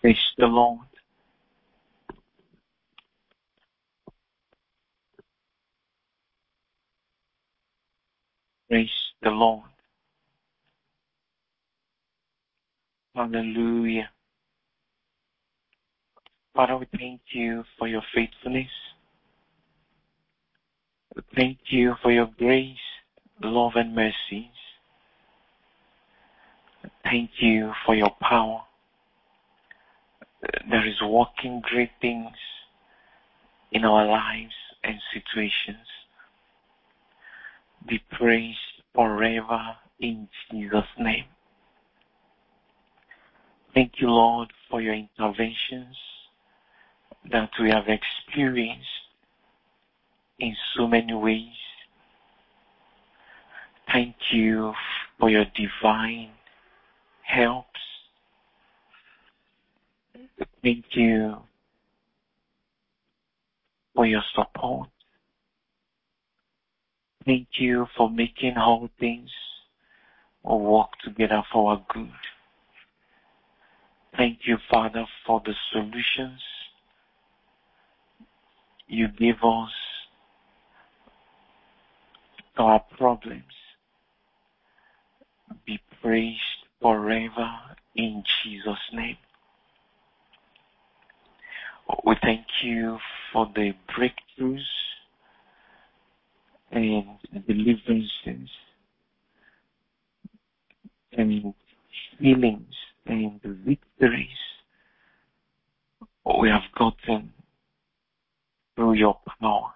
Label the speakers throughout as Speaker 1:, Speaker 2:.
Speaker 1: Praise the Lord. Praise the Lord. Hallelujah. Father, we thank you for your faithfulness. We thank you for your grace, love, and mercies. Thank you for your power that is working great things in our lives and situations. Be praised forever in Jesus' name. Thank you, Lord, for your interventions that we have experienced in so many ways. Thank you for your divine helps. Thank you for your support. Thank you for making all things work together for our good. Thank you, Father, for the solutions you give us to our problems. Be praised forever in Jesus' name. We thank you for the breakthroughs and deliverances and healings and victories we have gotten through your power.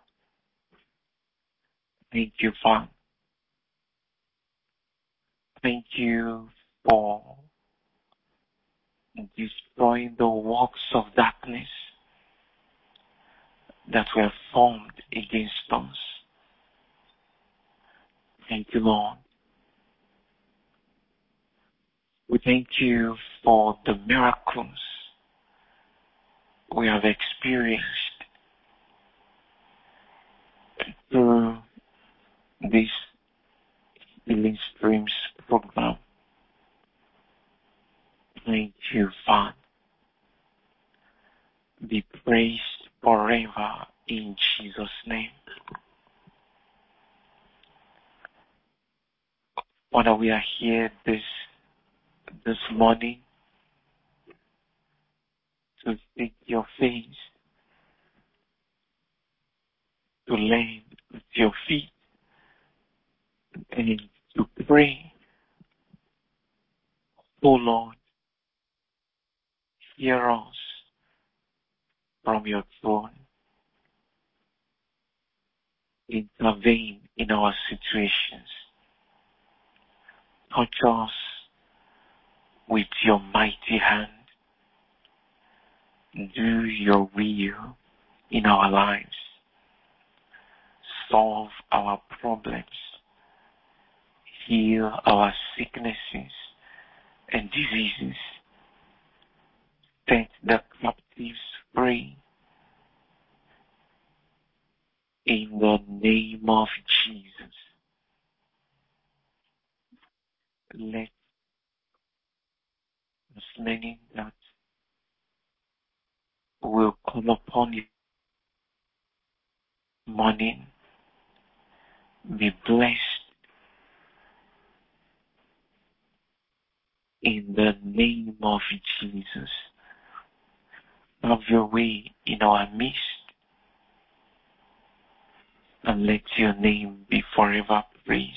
Speaker 1: Thank you, Father. Thank you for destroying the works of darkness that were formed against us. Thank you, Lord. We thank you for the miracles we have experienced through this Healing Streams program. Thank you, Father. Be praised forever in Jesus' name. Father, we are here this morning to seek your face, to lay at your feet, and to pray. Oh Lord, hear us from your throne. Intervene in our situations. Touch us with your mighty hand. Do your will in our lives. Solve our problems. Heal our sicknesses and diseases. Set the captives free. In the name of Jesus. Let as many that will call upon you morning be blessed in the name of Jesus. Have your way in our midst and let your name be forever praised.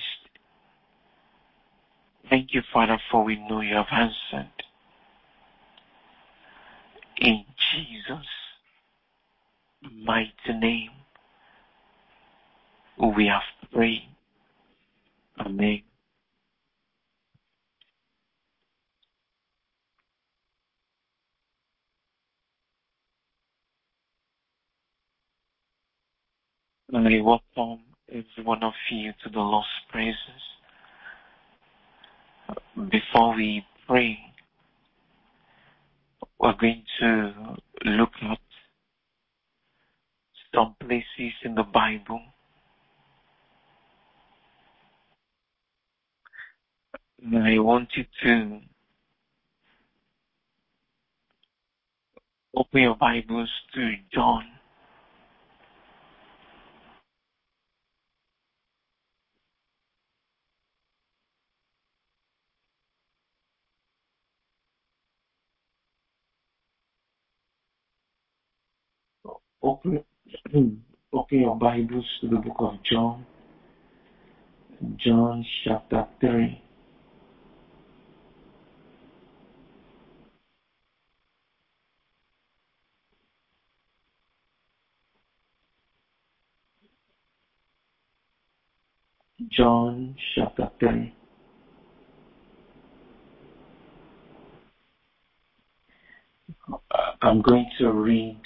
Speaker 1: Thank you, Father, for we know you have answered. In Jesus' mighty name, we have prayed. Amen. I welcome every one of you to the Lord's presence. Before we pray, we're going to look at some places in the Bible. And I want you to Open your Bibles to John. Open, open your Bibles to the book of John. John chapter 3. John chapter 3. I'm going to read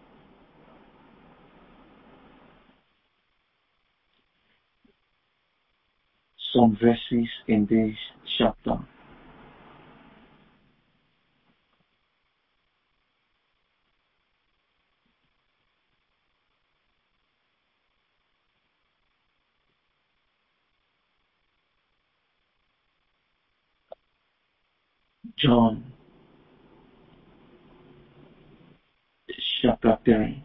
Speaker 1: some verses in this chapter. John chapter 3.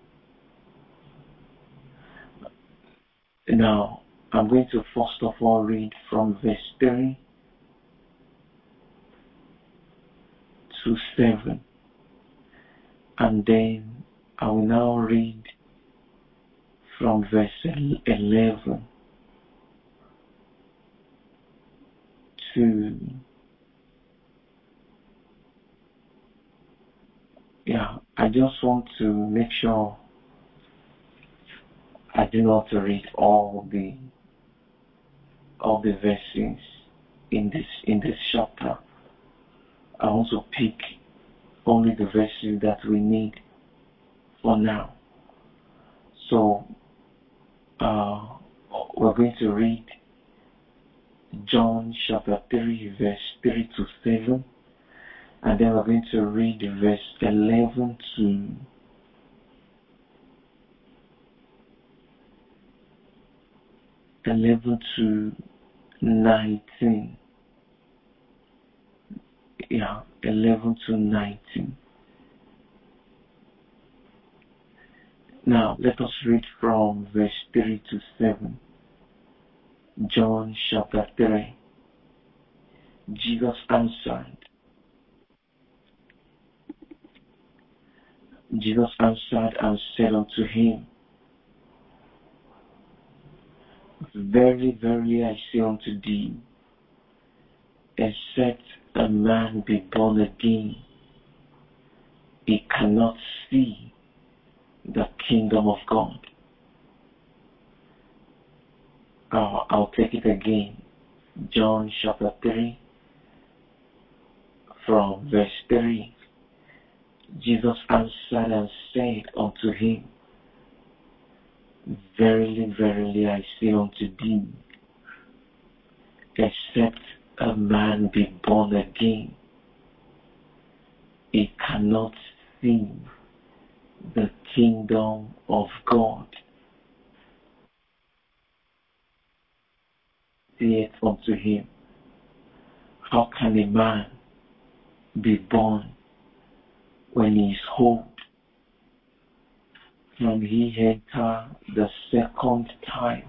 Speaker 1: Now, I'm going to first of all read from verse 3 to 7. And then I will now read from verse 11 to, I just want to make sure I do not read all the verses in this chapter. I want to pick only the verses that we need for now. So we're going to read John chapter 3 verse 3 to 7, and then we're going to read verse 11 to 19. 11 to 19. Now, let us read from verse 3 to 7. John chapter 3. Jesus answered and said unto him, Verily, verily, I say unto thee, except a man be born again, he cannot see the kingdom of God. I'll take it again. John chapter 3 from verse 3. Jesus answered and said unto him, Verily, verily, I say unto thee, except a man be born again, he cannot see the kingdom of God. Say it unto him, how can a man be born when he is old? Can he enter the second time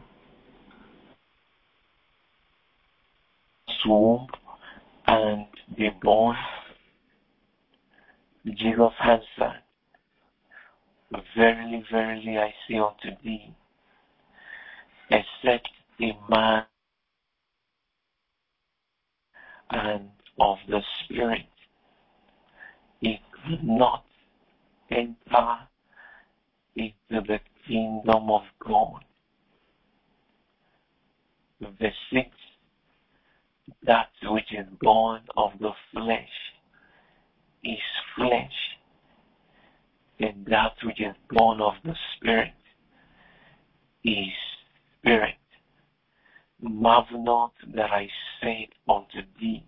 Speaker 1: womb and be born? Jesus answered, Verily, verily, I say unto thee, except a man and of the Spirit, he cannot enter into the kingdom of God. Verse 6, that which is born of the flesh is flesh, and that which is born of the Spirit is spirit. Marvel not that I said unto thee,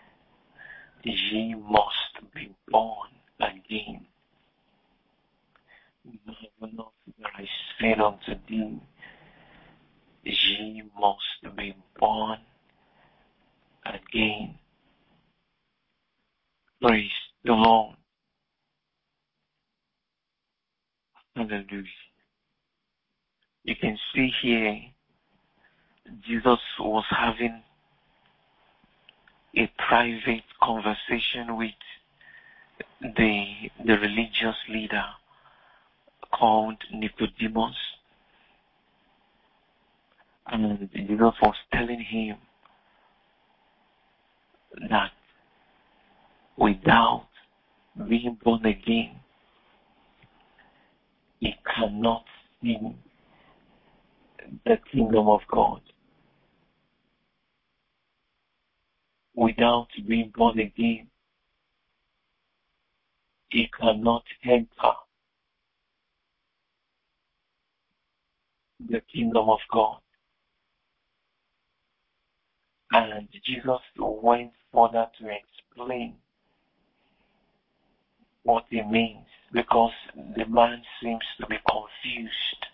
Speaker 1: ye must be born again. Marvel not that I said unto thee, ye must be born again. Praise the Lord. Hallelujah. You can see here, Jesus was having a private conversation with the religious leader called Nicodemus, and Jesus was telling him that without being born again, he cannot see the kingdom of God. Without being born again, he cannot enter the kingdom of God. And Jesus went further to explain what it means, because the man seems to be confused.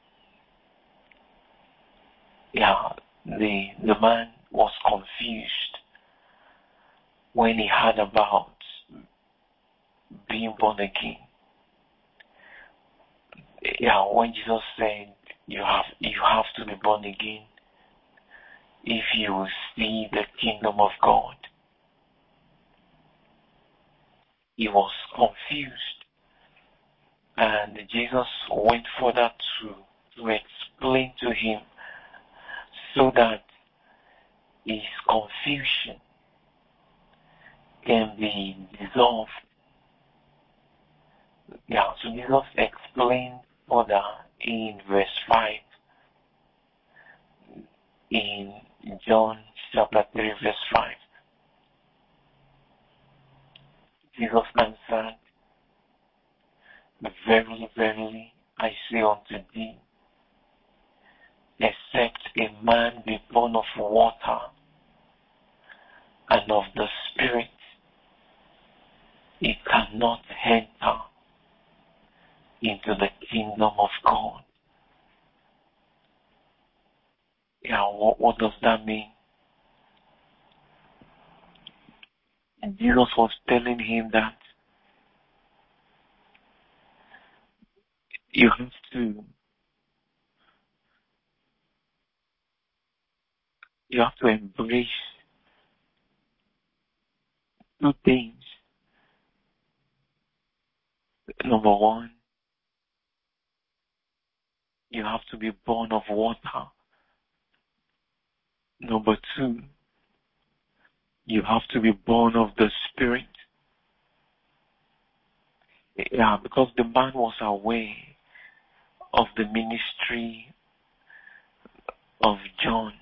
Speaker 1: Yeah, the man was confused when he heard about being born again. Yeah, when Jesus said you have to be born again if you will see the kingdom of God, he was confused. And Jesus went further to explain to him so that his confusion can be dissolved. Yeah, so Jesus explained further in verse 5 in John chapter 3 verse 5. Jesus answered, verily, verily, I say unto thee, except a man be born of water and of the Spirit, he cannot enter into the kingdom of God. Yeah, what does that mean? Jesus was telling him that you have to embrace two things. Number one, you have to be born of water. Number two, you have to be born of the Spirit. Yeah, because the man was aware of the ministry of John.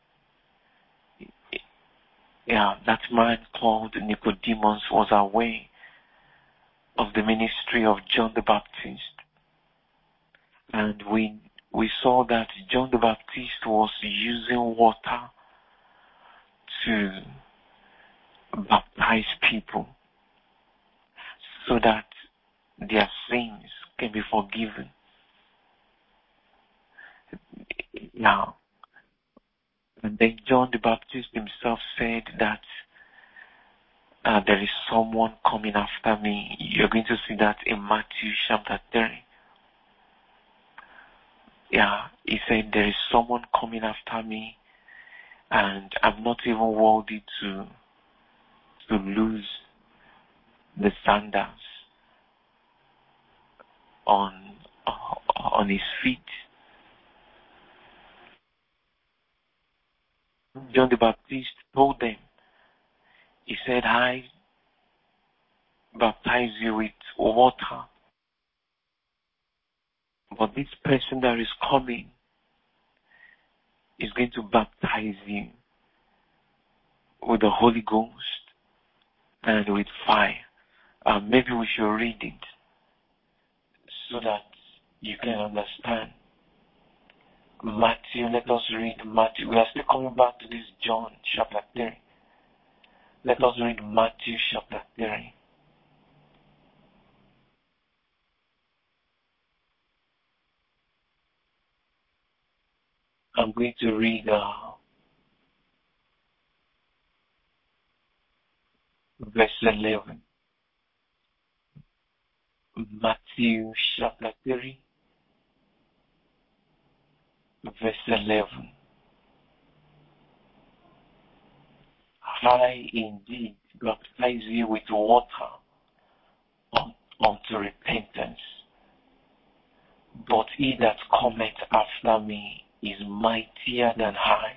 Speaker 1: Yeah, that man called Nicodemus was aware of the ministry of John the Baptist. And we saw that John the Baptist was using water to baptize people so that their sins can be forgiven. Now, and then John the Baptist himself said that there is someone coming after me. You're going to see that in Matthew chapter 3. Yeah, he said there is someone coming after me, and I'm not even worthy to lose the sandals on his feet. John the Baptist told them, he said, I baptize you with water, but this person that is coming is going to baptize you with the Holy Ghost and with fire. Maybe we should read it so that you can understand. Matthew, let us read Matthew. We are still coming back to this John chapter 3. Let us read Matthew chapter 3. I'm going to read verse 11. Matthew chapter 3, verse 11. I indeed baptize you with water unto repentance, but he that cometh after me is mightier than I,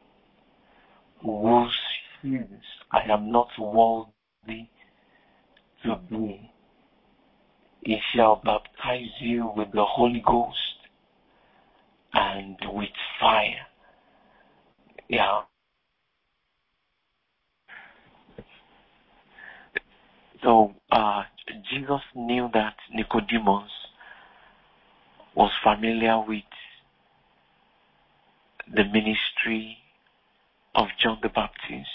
Speaker 1: whose shoes I am not worthy to be. He shall baptize you with the Holy Ghost and with fire. Yeah. So Jesus knew that Nicodemus was familiar with the ministry of John the Baptist.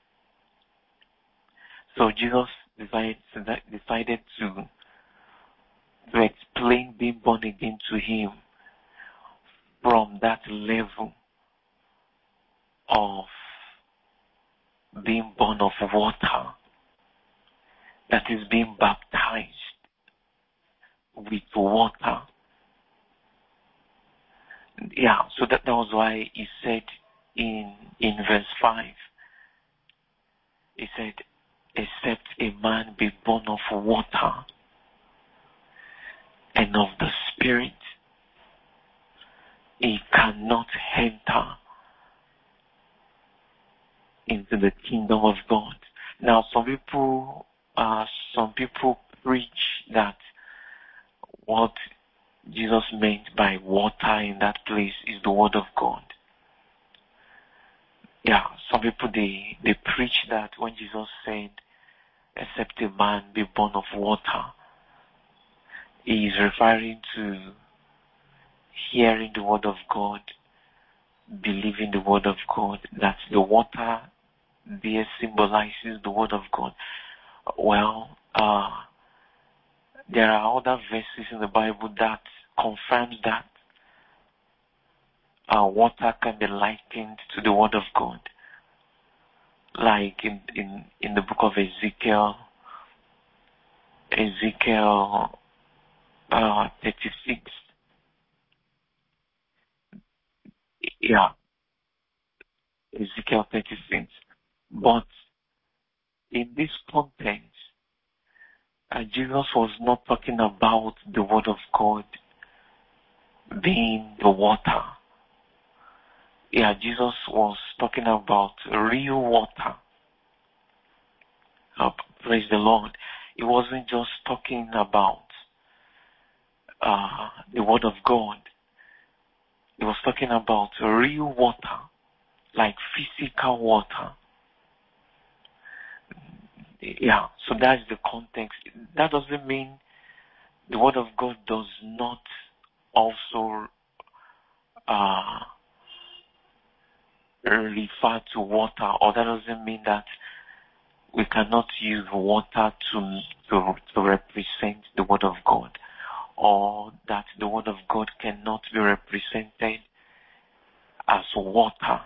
Speaker 1: So Jesus decided to explain being born again to him from that level of being born of water, that is being baptized with water. Yeah, so that was why he said in verse 5, he said, except a man be born of water and of the Spirit, he cannot enter into the kingdom of God. Now, some people preach that what Jesus meant by water in that place is the word of God. Yeah, some people they preach that when Jesus said, except a man be born of water, he is referring to hearing the word of God, believing the word of God, that the water there symbolizes the word of God. Well, there are other verses in the Bible that confirms that water can be likened to the word of God. Like in the book of Ezekiel 36. Yeah, Ezekiel 36. But in this context, Jesus was not talking about the word of God being the water. Yeah, Jesus was talking about real water. Praise the Lord. He wasn't just talking about the word of God. He was talking about real water, like physical water. Yeah, so that's the context. That doesn't mean the word of God does not also refer to water, or that doesn't mean that we cannot use water to represent the word of God, or that the word of God cannot be represented as water.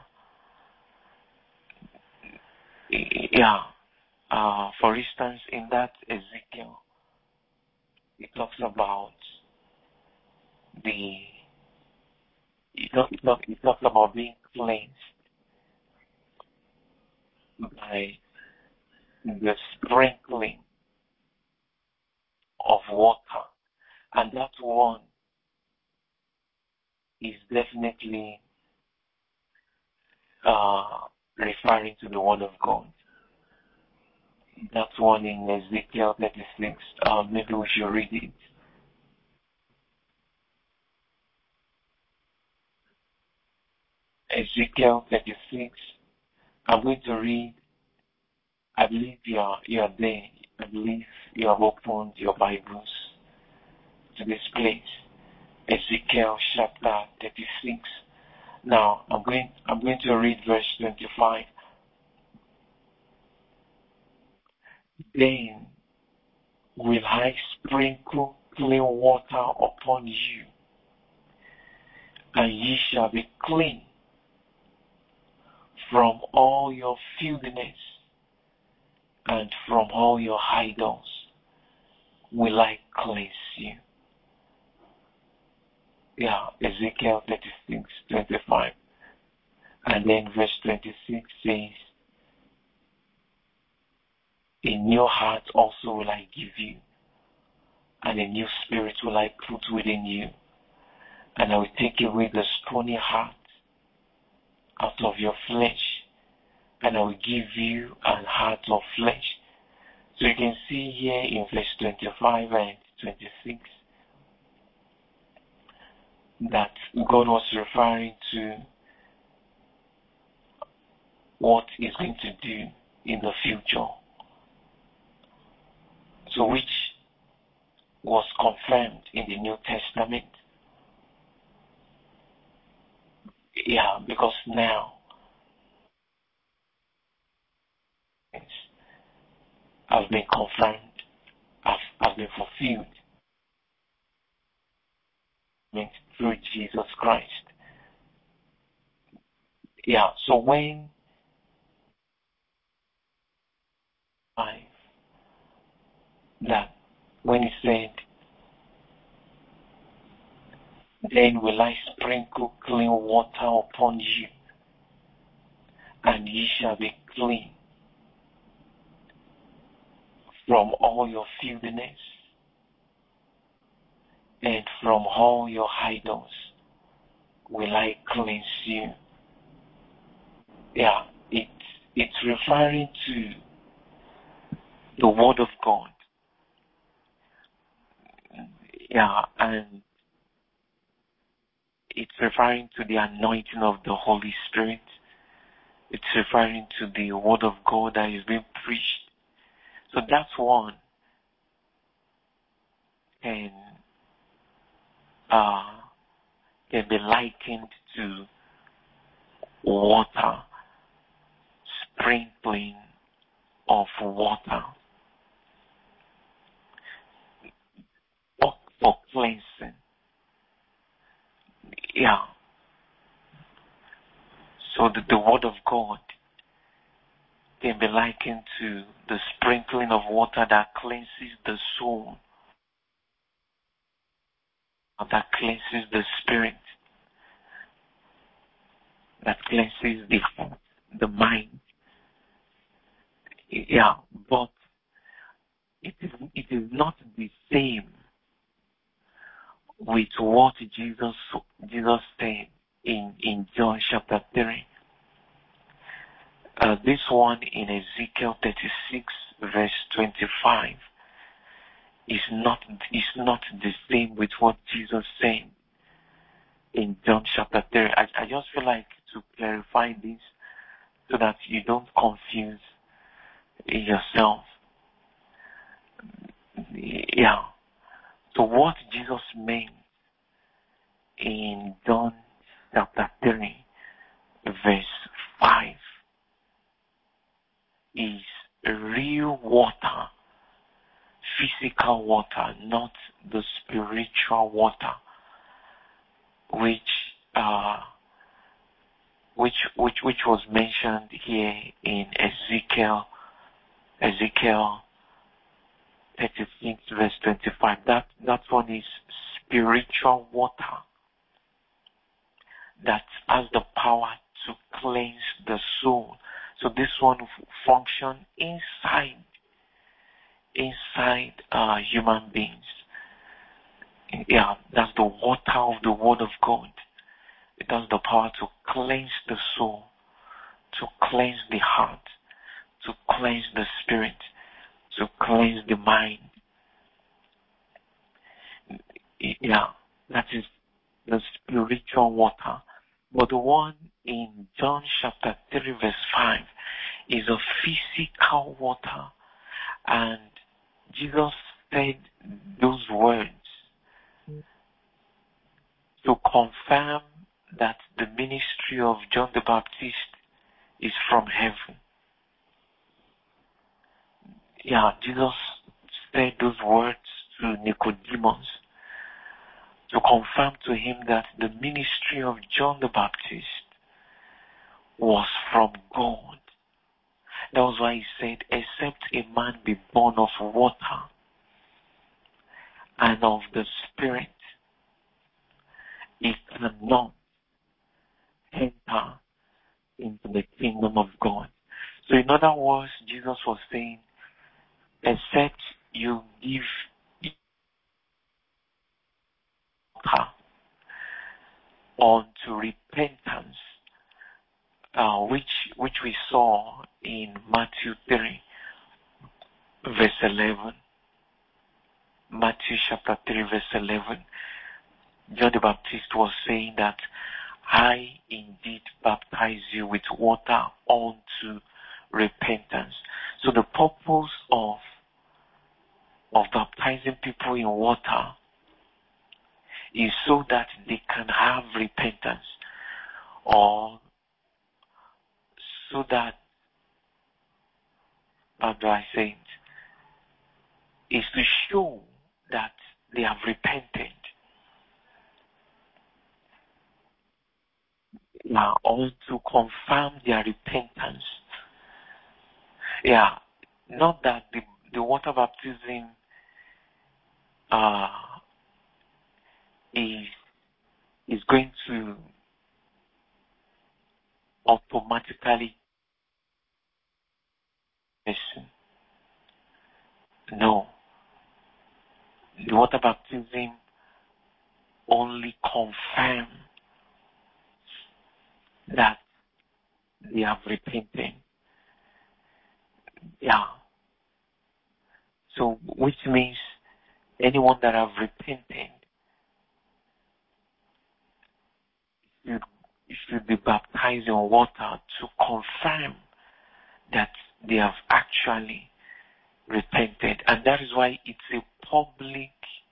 Speaker 1: Yeah. For instance, in that Ezekiel, it talks about it talks about being cleansed by the sprinkling of water, and that one is definitely referring to the word of God. That one in Ezekiel 36. Maybe we should read it. Ezekiel 36. I'm going to read. I believe you are there. I believe you have opened your Bibles to this place. Ezekiel chapter 36. Now I'm going to read verse 25. Then will I sprinkle clean water upon you, and ye shall be clean from all your filthiness and from all your idols, will I cleanse you. Yeah, Ezekiel 36:25. And then verse 26 says, a new heart also will I give you, and a new spirit will I put within you, and I will take away the stony heart out of your flesh, and I will give you an heart of flesh. So you can see here in verse 25 and 26 that God was referring to what He's going to do in the future. So which was confirmed in the New Testament. Yeah, because now have been confirmed, have been fulfilled through Jesus Christ. Yeah, so when he said, then will I sprinkle clean water upon you, and ye shall be clean from all your filthiness and from all your idols will I cleanse you. Yeah, it's referring to the Word of God. Yeah, and it's referring to the anointing of the Holy Spirit. It's referring to the Word of God that is being preached. So that's one. And can be likened to water, sprinkling of water for cleansing. Yeah. So the Word of God can be likened to the sprinkling of water that cleanses the soul, that cleanses the spirit, that cleanses the heart, the mind. Yeah, but it is not the same with what Jesus said in John chapter 3. This one in Ezekiel 36 verse 25 is not the same with what Jesus said in John chapter 3. I just feel like to clarify this so that you don't confuse yourself. Yeah. So what Jesus meant in John chapter 3 verse 5 is real water, physical water, not the spiritual water, which was mentioned here in Ezekiel 36 verse 25. That one is spiritual water that has the power to cleanse the soul. So this one function inside human beings. Yeah, that's the water of the Word of God. It has the power to cleanse the soul, to cleanse the heart, to cleanse the spirit, to cleanse the mind. Yeah, that is the spiritual water. But the one in John chapter 3 verse 5 is a physical water. And Jesus said those words to confirm that the ministry of John the Baptist is from heaven. Yeah, Jesus said those words to Nicodemus to confirm to him that the ministry of John the Baptist was from God. That was why he said, except a man be born of water and of the Spirit, it cannot enter into the kingdom of God. So in other words, Jesus was saying, except you give water unto repentance, which we saw in Matthew 3, verse 11. Matthew chapter 3, verse 11. John the Baptist was saying that I indeed baptize you with water unto repentance. So the purpose of baptizing people in water is so that they can have repentance, or so that, how do I say it, is to show that they have repented. Now, or to confirm their repentance. Yeah, not that the water baptism is going to automatically person. No. The water baptism only confirms that they have repented. Yeah. So, which means anyone that have repented should be baptized in water to confirm that they have actually repented. And that is why it's a public,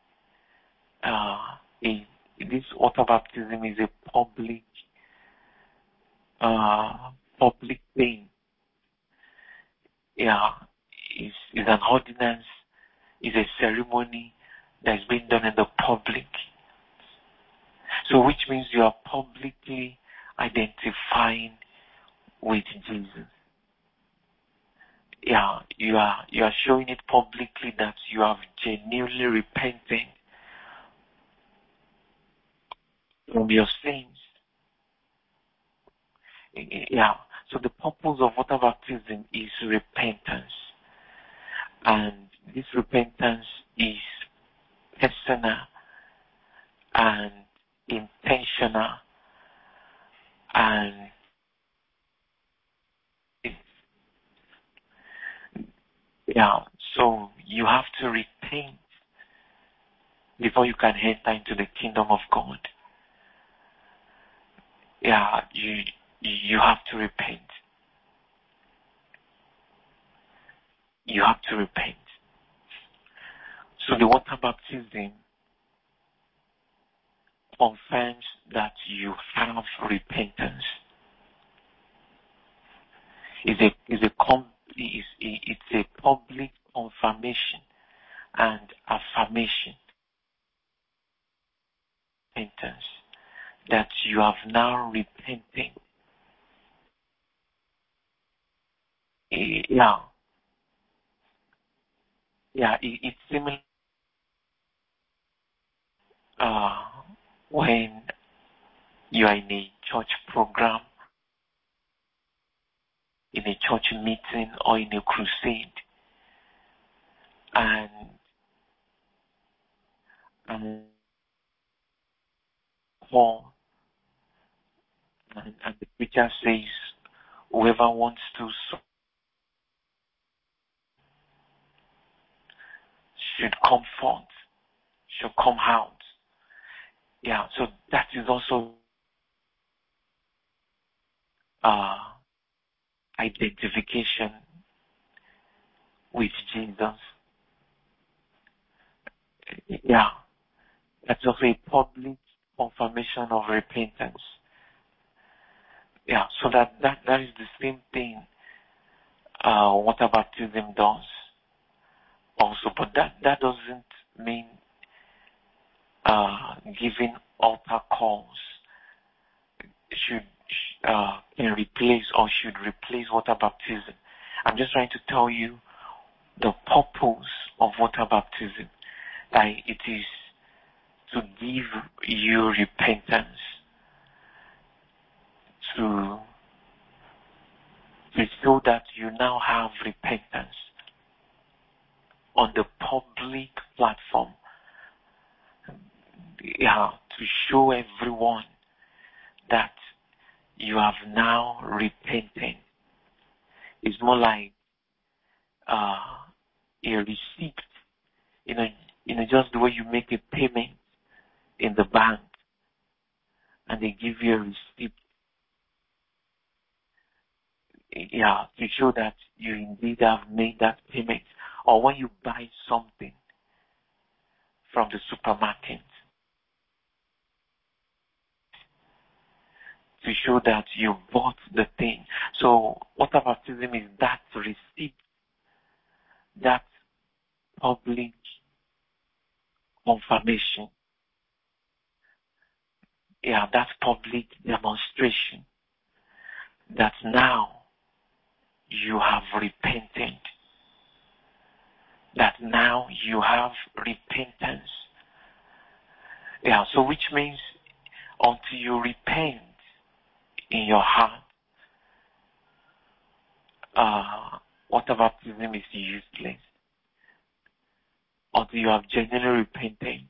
Speaker 1: this water baptism is a public thing. Yeah, is an ordinance, is a ceremony that's being done in the public. So which means you are publicly identifying with Jesus. Yeah, you are showing it publicly that you have genuinely repented from your sins. Yeah, so the purpose of water baptism is repentance. And this repentance is personal and intentional, and so you have to repent before you can enter into the kingdom of God. Yeah, you have to repent. You have to repent. So the water baptism confirms that you have repentance. It's a public confirmation and affirmation, repentance, that you have now repented. It's similar when you are in a church program, in a church meeting, or in a crusade, and the preacher says, whoever wants to should come forth, should come out. Yeah, so that is also identification with Jesus. Yeah, that's also a public confirmation of repentance. Yeah, so that is the same thing water baptism does also, but that doesn't mean giving altar calls can replace or should replace water baptism. I'm just trying to tell you the purpose of water baptism, Like it is to give you repentance, to show that you now have repentance on the public platform. Yeah, to show everyone that you have now repented. It's more like a receipt, just the way you make a payment in the bank and they give you a receipt, to show that you indeed have made that payment. Or when you buy something from the supermarket, to show that you bought the thing. So water baptism is that receipt, that public confirmation, that public demonstration that now you have repented, that now you have repentance. So which means until you repent in your heart, water baptism is useless. Until you have genuinely repented,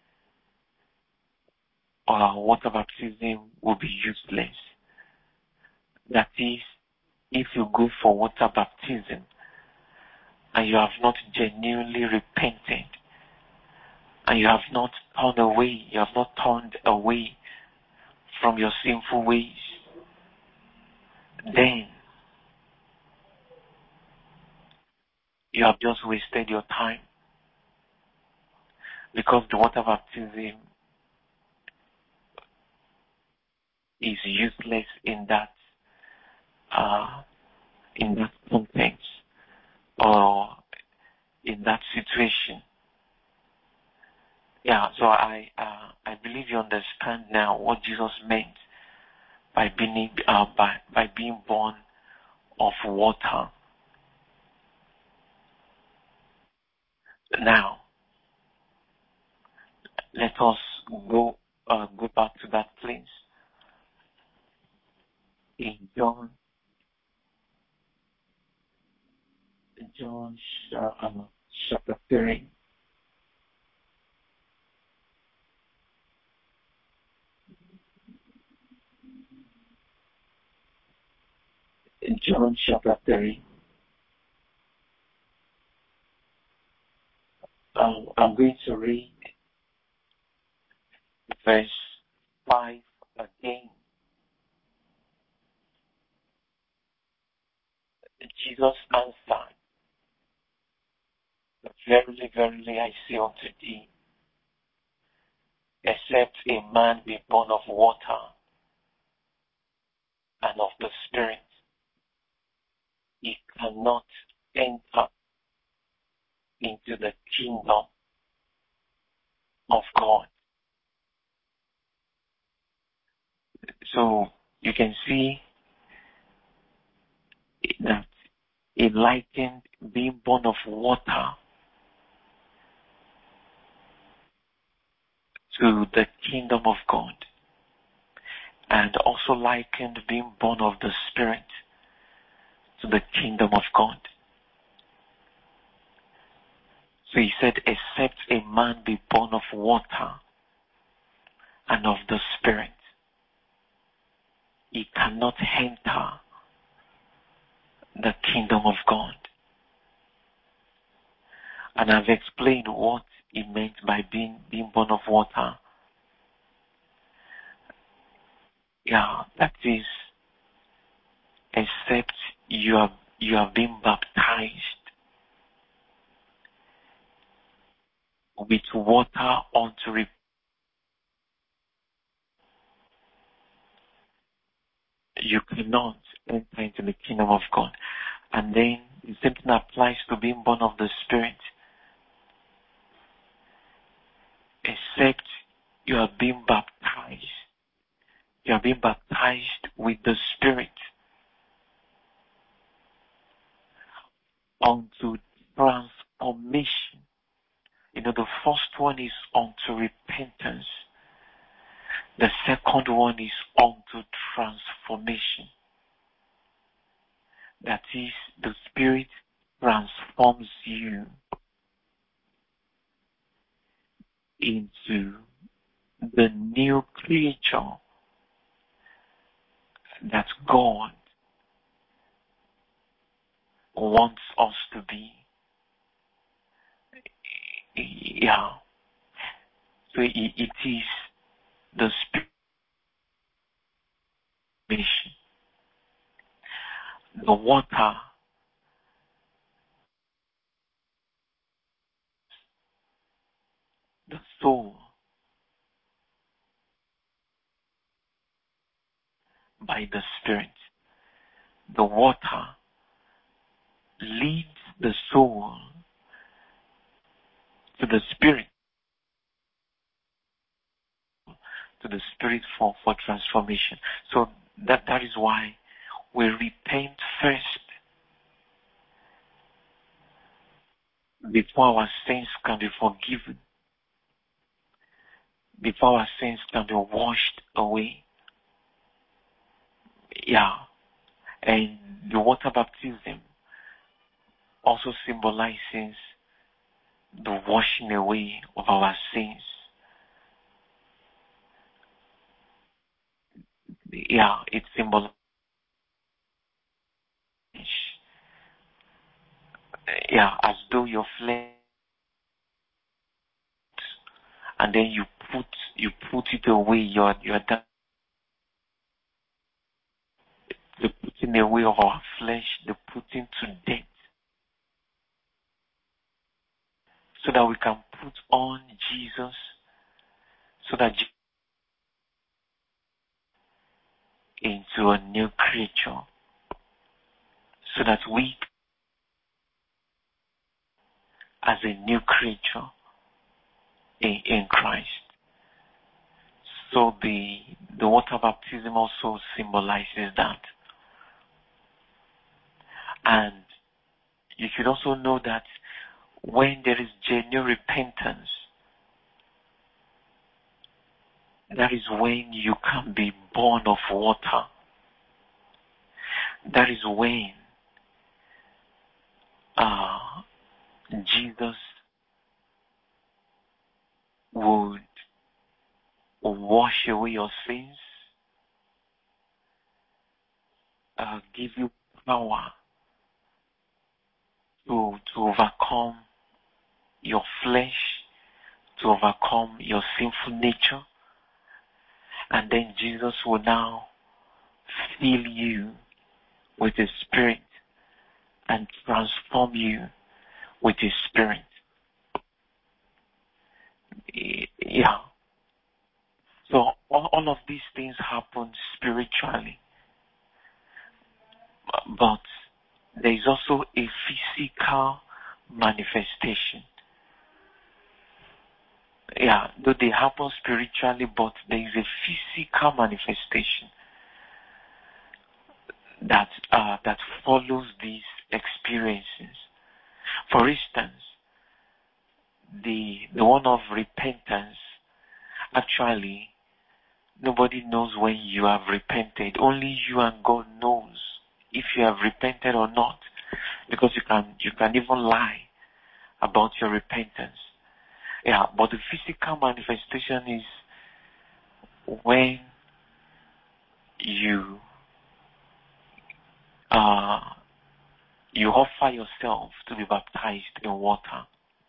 Speaker 1: water baptism will be useless. That is, if you go for water baptism and you have not genuinely repented, and you have not turned away from your sinful ways, then you have just wasted your time. Because the water baptism is useless in that context or in that situation. So I believe you understand now what Jesus meant by being born of water. Now, let us go back to that place in John chapter 3. John chapter 3. I'm going to read verse 5 again. Jesus answered, "Verily, verily, I say unto thee, except a man be born of water and of the Spirit, he cannot enter into the kingdom of God." So you can see that he likened being born of water to the kingdom of God, and also likened being born of the Spirit to the kingdom of God. So he said, except a man be born of water and of the Spirit, he cannot enter the kingdom of God. And I've explained what he meant by being born of water. That is, except you have been baptized with water unto repentance, you cannot enter into the kingdom of God. And then the same thing applies to being born of the Spirit. Except you have been baptized with the Spirit unto transformation. The first one is unto repentance. The second one is unto transformation. That is, the Spirit transforms you into the new creature that God wants us to be. Yeah. So it is the Spirit, the water, the soul, by the Spirit. The water leads the soul to the Spirit, for transformation. So that is why we repent first before our sins can be forgiven, before our sins can be washed away. Yeah. And the water baptism also symbolizes the washing away of our sins. Yeah, it symbolizes, as though your flesh, and then you put it away. You're done. The putting away of our flesh, the putting to death, so that we can put on Jesus, so that into a new creature, so that we, as a new creature in Christ. So the water baptism also symbolizes that. And you should also know that when there is genuine repentance, that is when you can be born of water. That is when Jesus would wash away your sins, give you power to overcome your flesh, to overcome your sinful nature. And then Jesus will now fill you with His Spirit and transform you with His Spirit. Yeah. So all of these things happen spiritually. But there is also a physical manifestation. Yeah, though they happen spiritually, but there is a physical manifestation that follows these experiences. For instance, the one of repentance, actually, nobody knows when you have repented. Only you and God knows if you have repented or not, because you can even lie about your repentance. Yeah, but the physical manifestation is when you offer yourself to be baptized in water.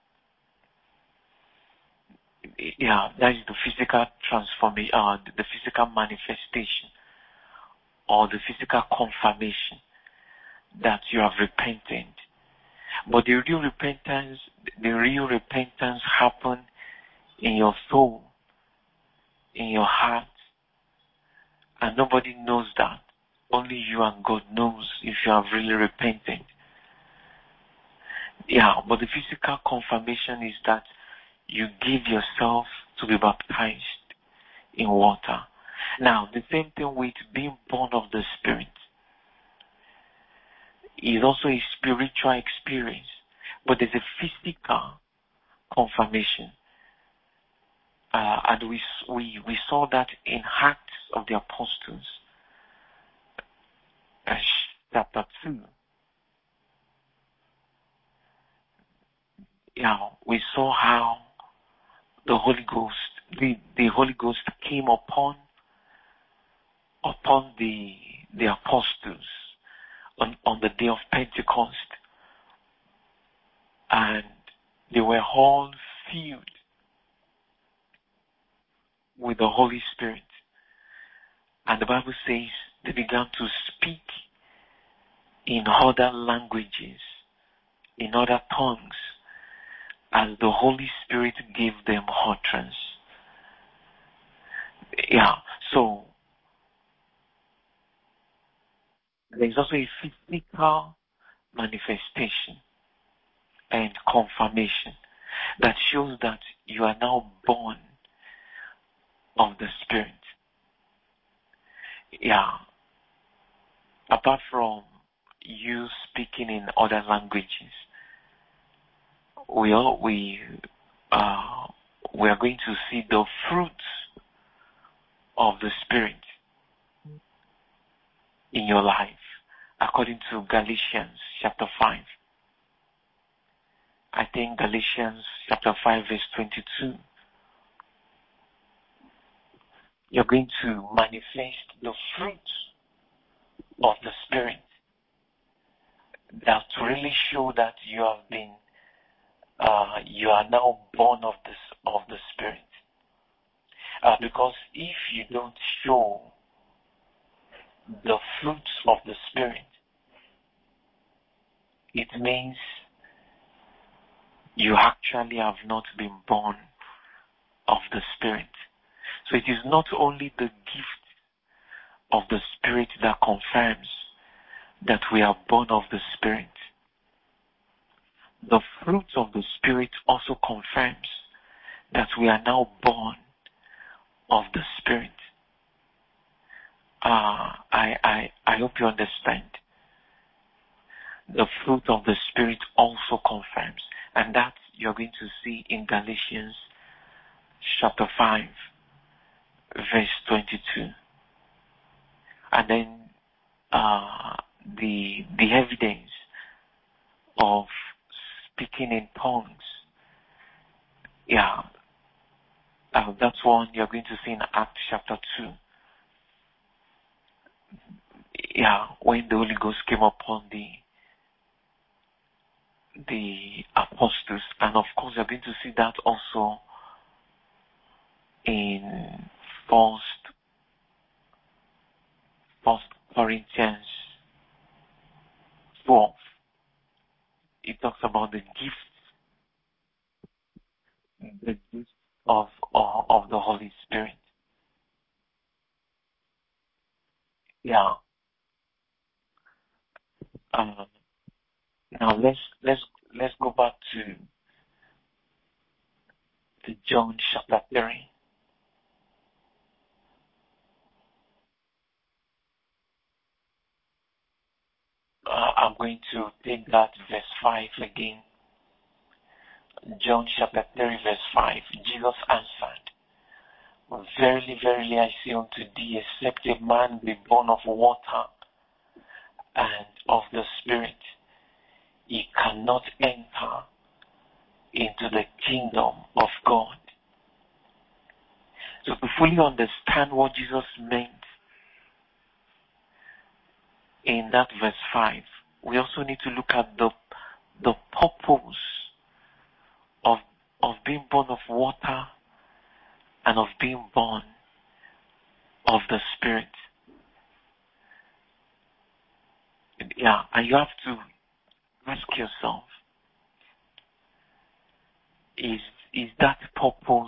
Speaker 1: Yeah, that is the physical transformation, the physical manifestation, or the physical confirmation that you have repented. But the real repentance happens in your soul, in your heart, and nobody knows that. Only you and God knows if you have really repented. Yeah, but the physical confirmation is that you give yourself to be baptized in water. Now, the same thing with being born of the Spirit is also a spiritual experience, but there's a physical confirmation. And we saw that in Acts of the Apostles, chapter 2. Yeah, we saw how the Holy Ghost, the Holy Ghost came upon the apostles on the day of Pentecost, and they were all filled with the Holy Spirit. And the Bible says they began to speak in other languages, in other tongues, as the Holy Spirit gave them utterance. Yeah, so there's also a physical manifestation and confirmation that shows that you are now born of the Spirit. Yeah. Apart from you speaking in other languages, we are going to see the fruits of the Spirit in your life, according to Galatians chapter 5. I think Galatians chapter 5 verse 22. You're going to manifest the fruits of the Spirit that really show that you have been, you are now born of the Spirit. Because if you don't show the fruits of the Spirit, it means you actually have not been born of the Spirit. So it is not only the gift of the Spirit that confirms that we are born of the Spirit. The fruit of the Spirit also confirms that we are now born of the Spirit. I hope you understand. The fruit of the Spirit also confirms, and that you're going to see in Galatians chapter 5, verse 22. And then the evidence of speaking in tongues. Yeah, that's one you're going to see in Acts chapter 2. Yeah, when the Holy Ghost came upon the apostles, and of course you're going to see that also in First Corinthians 12. It talks about the gift of the Holy Spirit. Yeah. Now let's go back to John chapter 3. I'm going to take that verse 5 again. John chapter 3 verse 5. Jesus answered, Verily, verily, I say unto thee, except a man be born of water and of the Spirit, he cannot enter into the kingdom of God. So to fully understand what Jesus meant in that verse 5, we also need to look at the purpose of being born of water and of being born of the Spirit. Yeah, and you have to ask yourself, is that purpose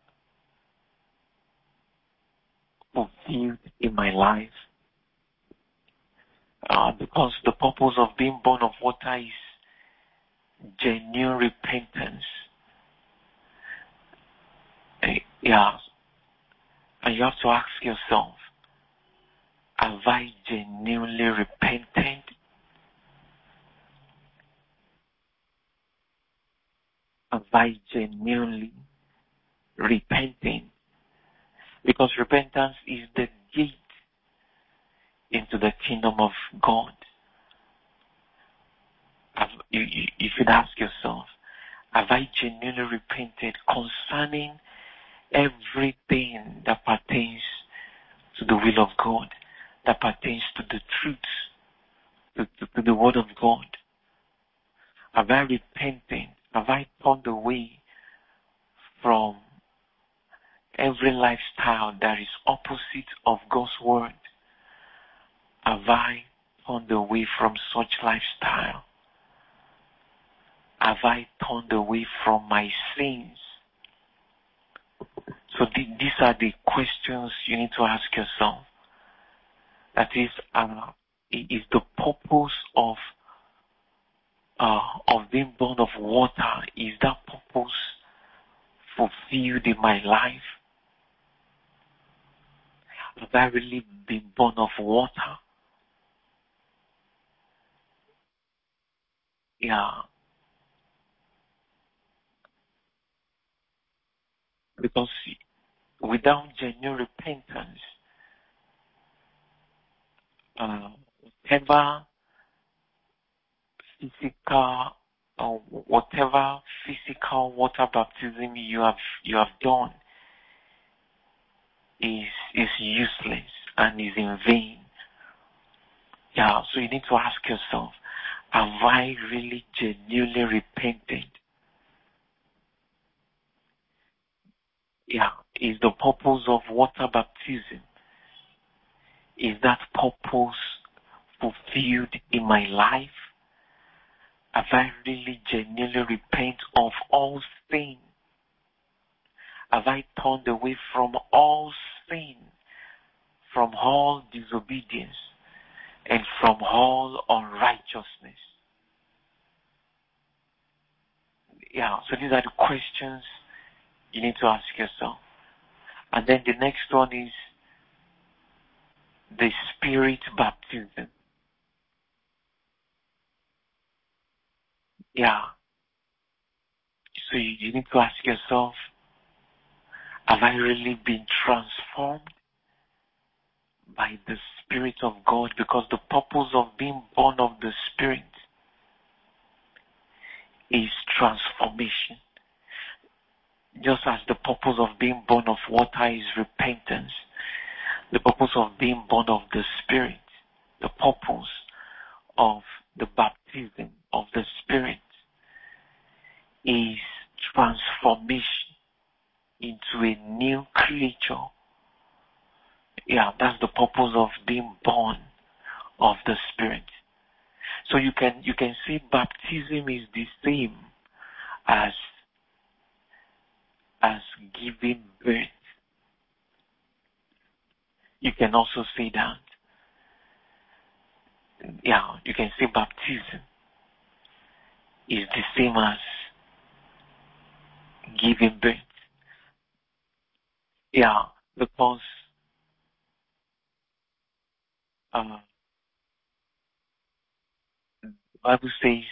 Speaker 1: fulfilled in my life? Because the purpose of being born of water is genuine repentance. Yeah, and you have to ask yourself, have I genuinely repented? Have I genuinely repenting? Because repentance is the gate into the kingdom of God. You should ask yourself, have I genuinely repented concerning everything that pertains to the will of God, that pertains to the truth, to the word of God? Have I repented? Have I turned away from every lifestyle that is opposite of God's word? Have I turned away from such lifestyle? Have I turned away from my sins? So these are the questions you need to ask yourself. That is the purpose of being born of water, is that purpose fulfilled in my life? Have I really been born of water? Yeah. Because without genuine repentance, whatever physical water baptism you have done is useless and is in vain. Yeah, so you need to ask yourself, have I really genuinely repented? Yeah, is the purpose of water baptism, is that purpose fulfilled in my life? Have I really genuinely repent of all sin? Have I turned away from all sin, from all disobedience, and from all unrighteousness? Yeah, so these are the questions you need to ask yourself. And then the next one is the Spirit baptism. Yeah. So you need to ask yourself, have I really been transformed by the Spirit of God? Because the purpose of being born of the Spirit is transformation. Just as the purpose of being born of water is repentance, the purpose of being born of the Spirit, the purpose of the baptism of the Spirit is transformation into a new creature. Yeah, that's the purpose of being born of the Spirit. So you can see baptism is the same as giving birth. You can also say that. Yeah, you can say baptism is the same as giving birth. Yeah, because the Bible says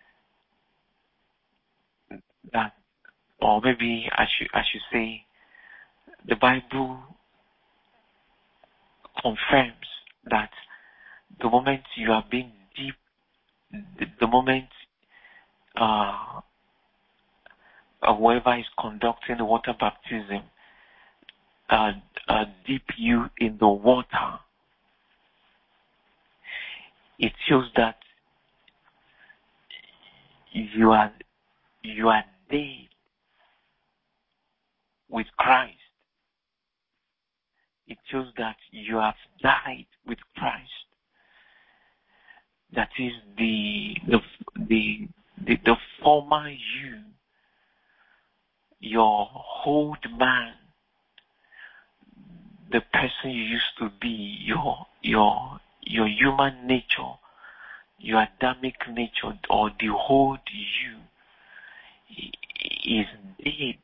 Speaker 1: that, or maybe I should say, the Bible confirms that the moment you are being deep, the moment whoever is conducting the water baptism dip you in the water, it shows that you are dead with Christ. It shows that you have died with Christ. That is the former you, your old man, the person you used to be, your human nature, your Adamic nature, or the old you is dead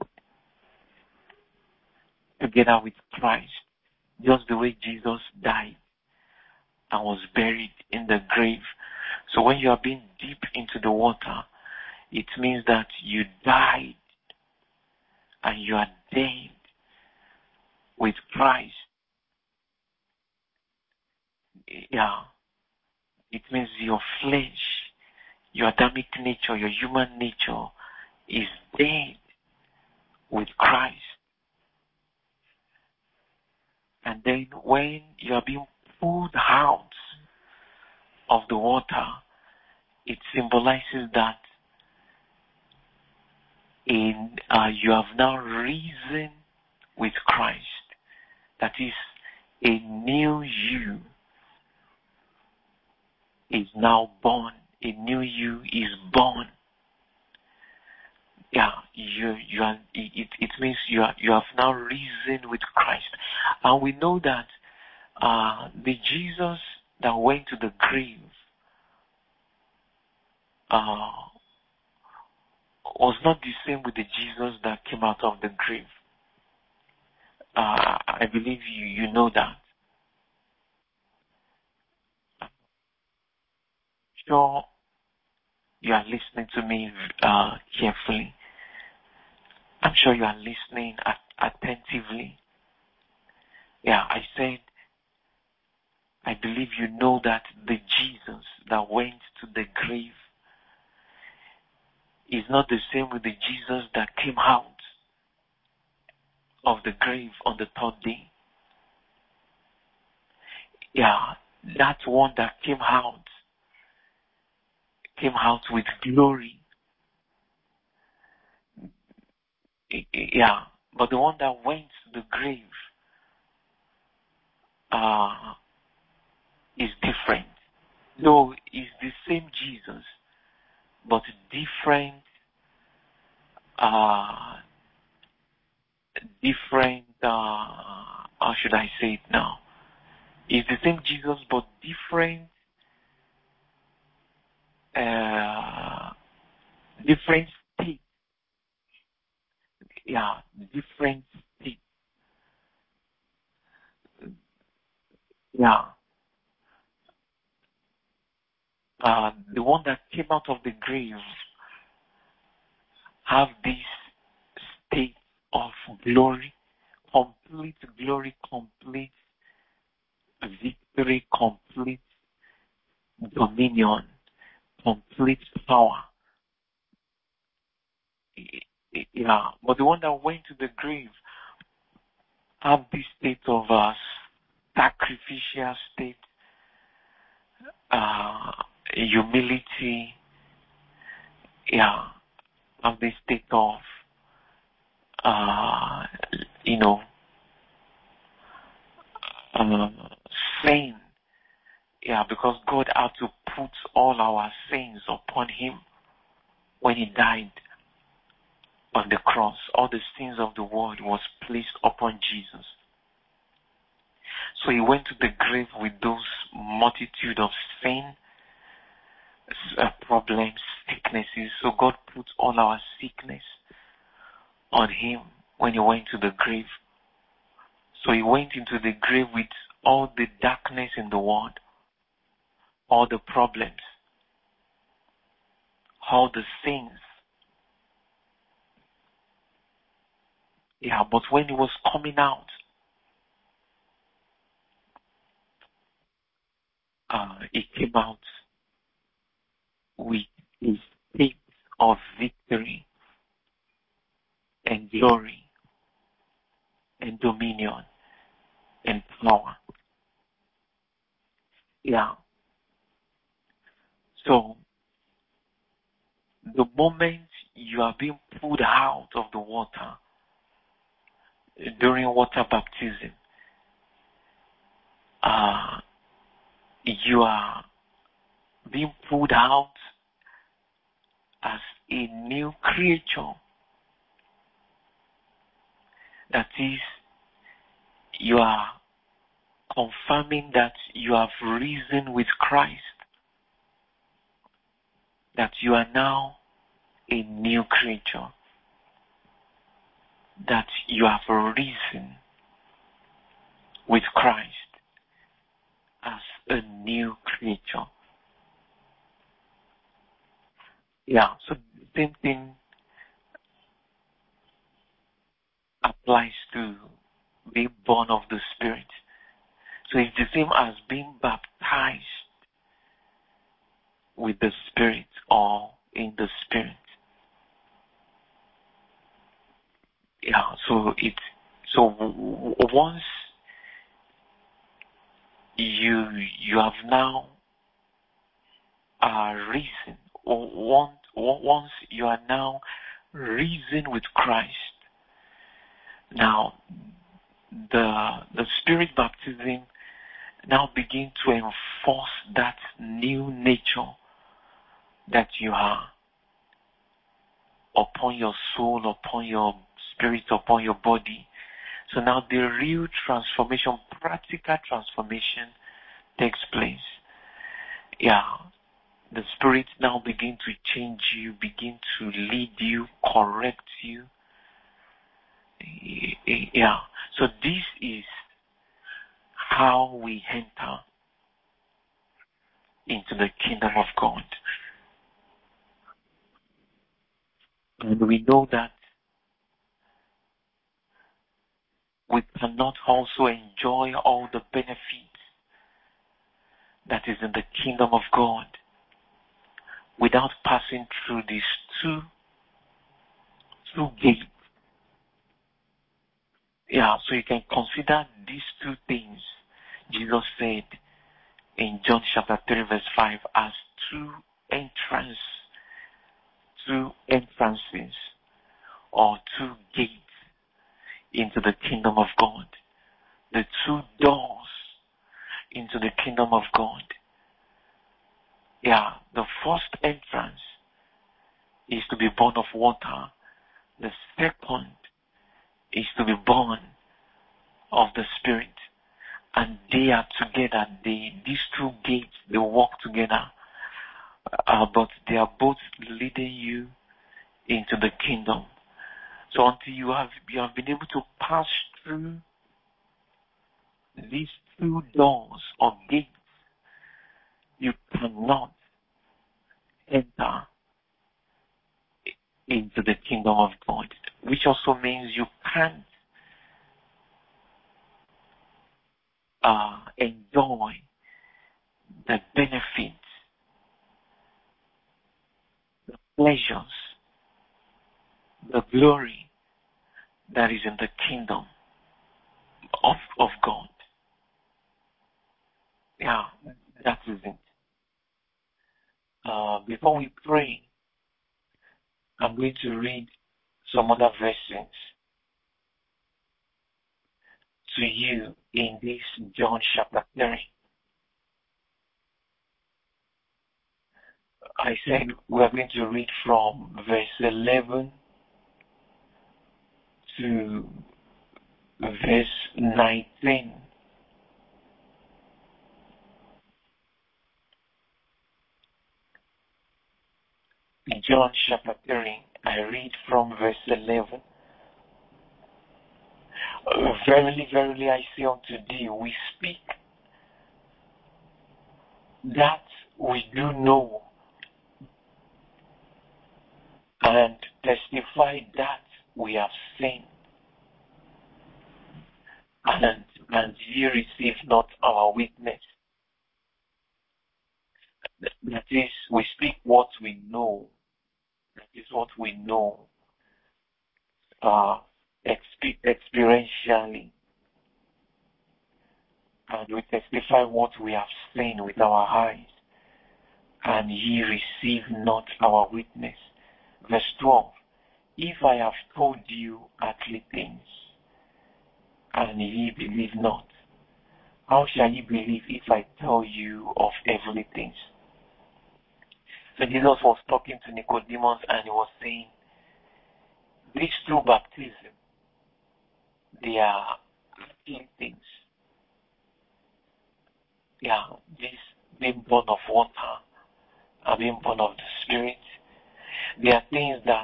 Speaker 1: together with Christ, just the way Jesus died and was buried in the grave. So when you are being deep into the water, It means that you died and you are dead with Christ. Yeah. It means your flesh, your Adamic nature, your human nature is dead with Christ. And then when you are being pulled out of the water, it symbolizes that you have now risen with Christ. That is, a new you is now born. A new you is born. Yeah, you are. It means you have now risen with Christ, and we know that the Jesus that went to the grave was not the same with the Jesus that came out of the grave. I believe you know that. Sure, you are listening to me carefully. I'm sure you are listening attentively. Yeah, I said, I believe you know that the Jesus that went to the grave is not the same with the Jesus that came out of the grave on the third day. Yeah, that one that came out with glory. Yeah, but the one that went to the grave is different. No, it's the same Jesus, but different, how should I say it now? It's the same Jesus, but different, different state. Yeah, different state. Yeah. The one that came out of the grave have this state of glory, complete victory, complete dominion, complete power. Yeah, but the one that went to the grave have this state of sacrificial state, humility. Yeah, have this state of you know sin. Yeah, because God had to put all our sins upon him when he died on the cross. All the sins of the world was placed upon Jesus. So he went to the grave with those multitude of sin, problems, sicknesses. So God put all our sickness on him when he went to the grave. So he went into the grave with all the darkness in the world, all the problems, all the sins. Yeah, but when he was coming out, he came out with a state of victory and glory and dominion and power. Yeah. So the moment you are being pulled out of the water during water baptism, you are being pulled out as a new creature. That is, you are confirming that you have risen with Christ, that you are now a new creature, that you have risen with Christ as a new creature. Yeah, so same thing applies to being born of the Spirit. So it's the same as being baptized with the Spirit or in the Spirit. Yeah, so once you have now risen, or once you are now risen with Christ, now the Spirit baptism now begin to enforce that new nature that you are upon your soul, upon your spirit, upon your body. So now the real transformation, practical transformation takes place. Yeah. The Spirit now begin to change you, begin to lead you, correct you. Yeah. So this is how we enter into the kingdom of God. And we know that we cannot also enjoy all the benefits that is in the kingdom of God without passing through these two gates. Yeah, so you can consider these two things Jesus said in John chapter 3 verse 5 as two entrances or two gates into the kingdom of God. The two doors into the kingdom of God. Yeah, the first entrance is to be born of water. The second is to be born of the Spirit. And they are together. These two gates, they walk together. But they are both leading you into the kingdom. So until you have been able to pass through these two doors or gates, you cannot enter into the kingdom of God, which also means you can't enjoy the benefits, the pleasures, the glory that is in the kingdom of God. Yeah, that is it. Before we pray, I'm going to read some other verses to you in this John chapter 3. I said we are going to read from verse 11 to verse 19. John chapter 3, I read from verse 11. Verily, verily, I say unto thee, we speak that we do know, and testify that we have seen, and ye receive not our witness. That is, we speak what we know. That is what we know experientially. And we testify what we have seen with our eyes, and ye receive not our witness. Verse 12, if I have told you earthly things, and ye believe not, how shall ye believe if I tell you of heavenly things? So Jesus was talking to Nicodemus, and he was saying, these two baptisms, they are earthly things. Yeah, this being born of water and being born of the Spirit, they are things that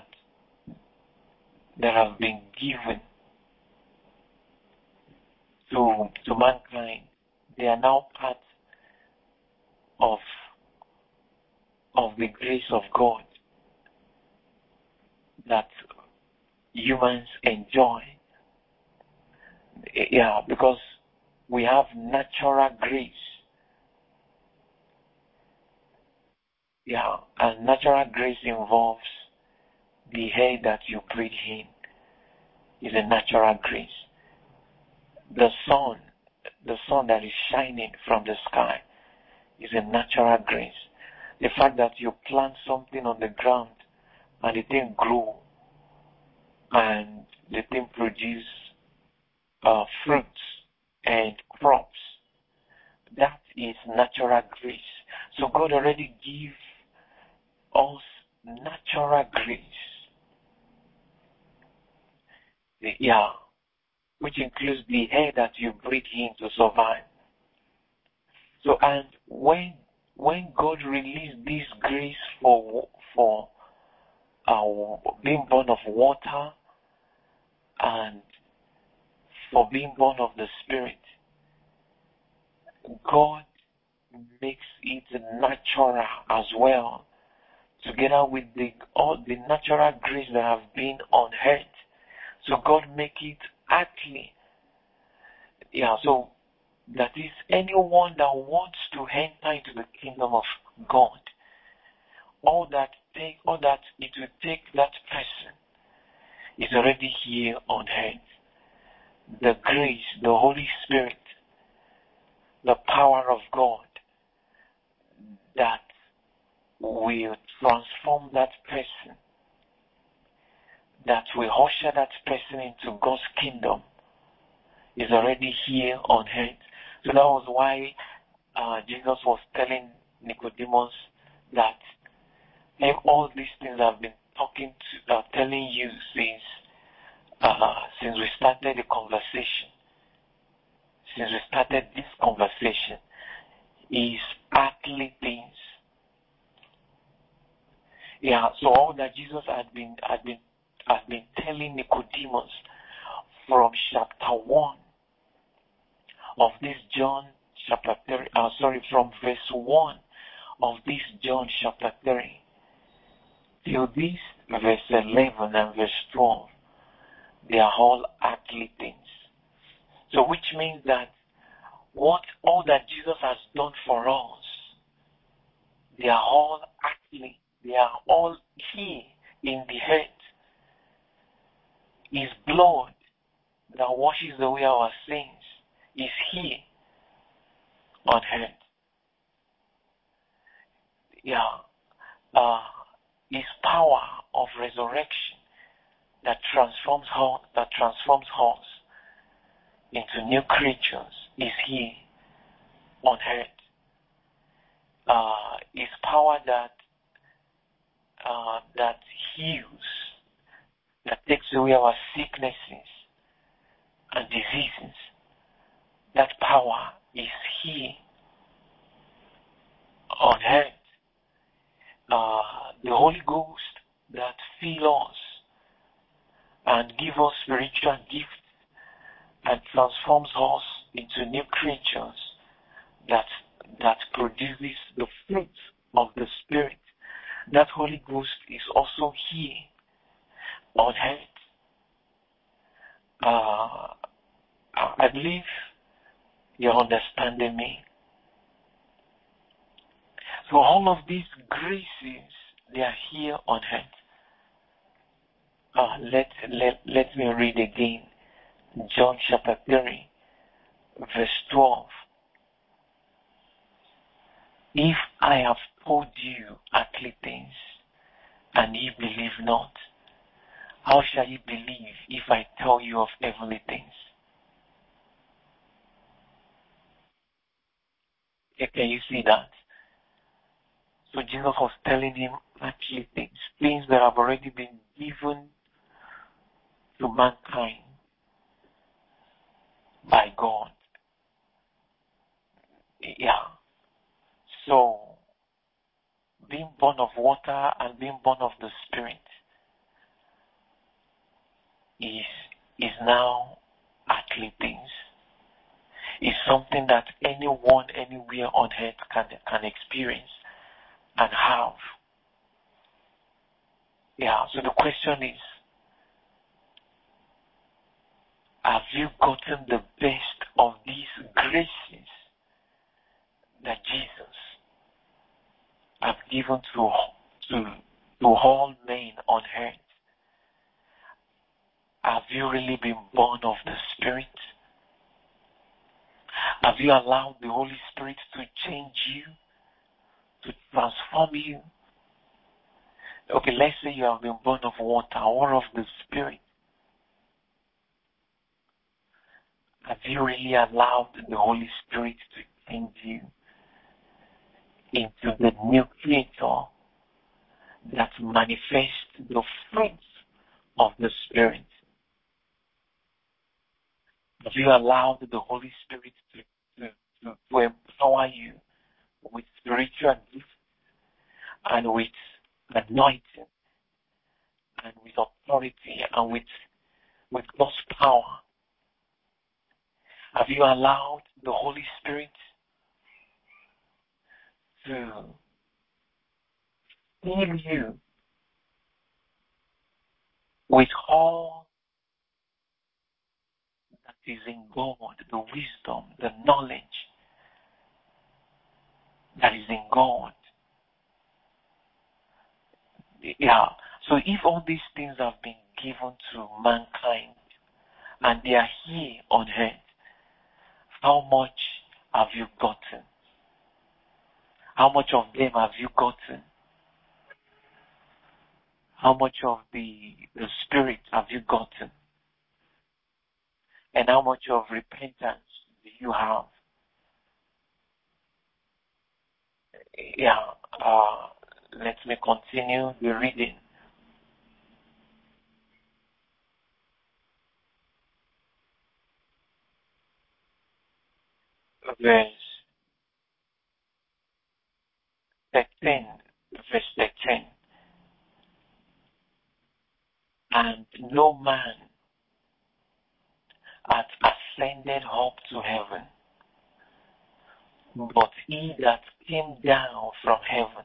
Speaker 1: have been given to mankind. They are now part of the grace of God. that humans enjoy. Yeah, because we have natural grace. Yeah, and natural grace involves the air that you breathe in is a natural grace. The sun that is shining from the sky is a natural grace. The fact that you plant something on the ground and the thing grow and the thing produce fruits and crops, that is natural grace. So God already gave us natural grace. Yeah, which includes the air that you breathe in to survive. So, and when God released this grace for being born of water and for being born of the Spirit, God makes it natural as well, together with all the natural grace that have been on earth. So God make it earthly. Yeah, so that is anyone that wants to enter into the kingdom of God, all that it will take that person is already here on earth. The grace, the Holy Spirit, the power of God that will transform that person, that will usher that person into God's kingdom, is already here on earth. So that was why Jesus was telling Nicodemus that all these things I've been telling you since we started the conversation, since we started this conversation, is earthly things. Yeah, so all that Jesus had been telling Nicodemus from chapter 1 of this John chapter 3, from verse 1 of this John chapter 3 till this verse 11 and verse 12, they are all earthly things. So which means that all that Jesus has done for us, they are all earthly. They are all here in the earth. His blood that washes away our sins is here on earth. Yeah. His power of resurrection that transforms us into new creatures is here on earth. His power that heals, that takes away our sicknesses and diseases, that power is here on earth. The Holy Ghost that fills us and gives us spiritual gifts and transforms us into new creatures that produces the fruit of the Spirit. That Holy Ghost is also here on earth. I believe you're understanding me. So all of these graces, they are here on earth. Let me read again. John chapter 3, verse 12. If I have told you earthly things, and ye believe not, how shall ye believe if I tell you of heavenly things? Can you see that? So Jesus was telling him earthly things that have already been given to mankind by God. Yeah. So, being born of water and being born of the Spirit is now earthly things. It's something that anyone, anywhere on earth can experience and have. So the question is, have you gotten the best of these graces that Jesus has given to all men on earth? Have you really been born of the Spirit? Have you allowed the Holy Spirit to change you, to transform you? Okay, let's say you have been born of water or of the Spirit. Have you really allowed the Holy Spirit to change you into the new creature that manifests the fruits of the Spirit? Have you allowed the Holy Spirit to empower you with spiritual gifts and with anointing and with authority and with God's power? Have you allowed the Holy Spirit to fill you with all that is in God, the wisdom, the knowledge that is in God? So if all these things have been given to mankind and they are here on earth, how much have you gotten? How much of them have you gotten? How much of the Spirit have you gotten? And how much of repentance do you have? Let me continue the reading. Verse 13. And no man hath ascended up to heaven, but he that came down from heaven,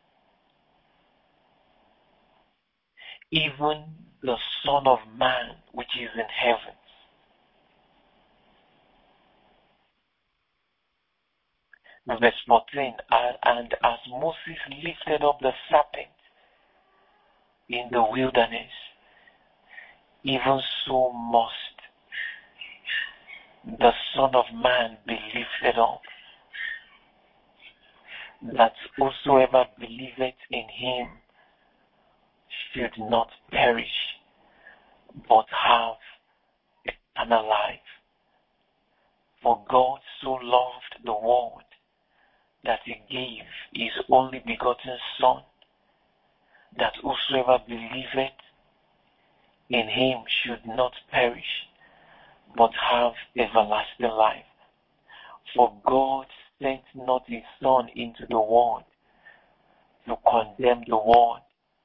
Speaker 1: even the Son of Man which is in heaven. Verse 14, and as Moses lifted up the serpent in the wilderness, even so must the Son of Man be lifted up, that whosoever believeth in him should not perish, but have eternal life. For God so loved the world that he gave his only begotten Son, that whosoever believeth in him should not perish, but have everlasting life. For God sent not his Son into the world to condemn the world,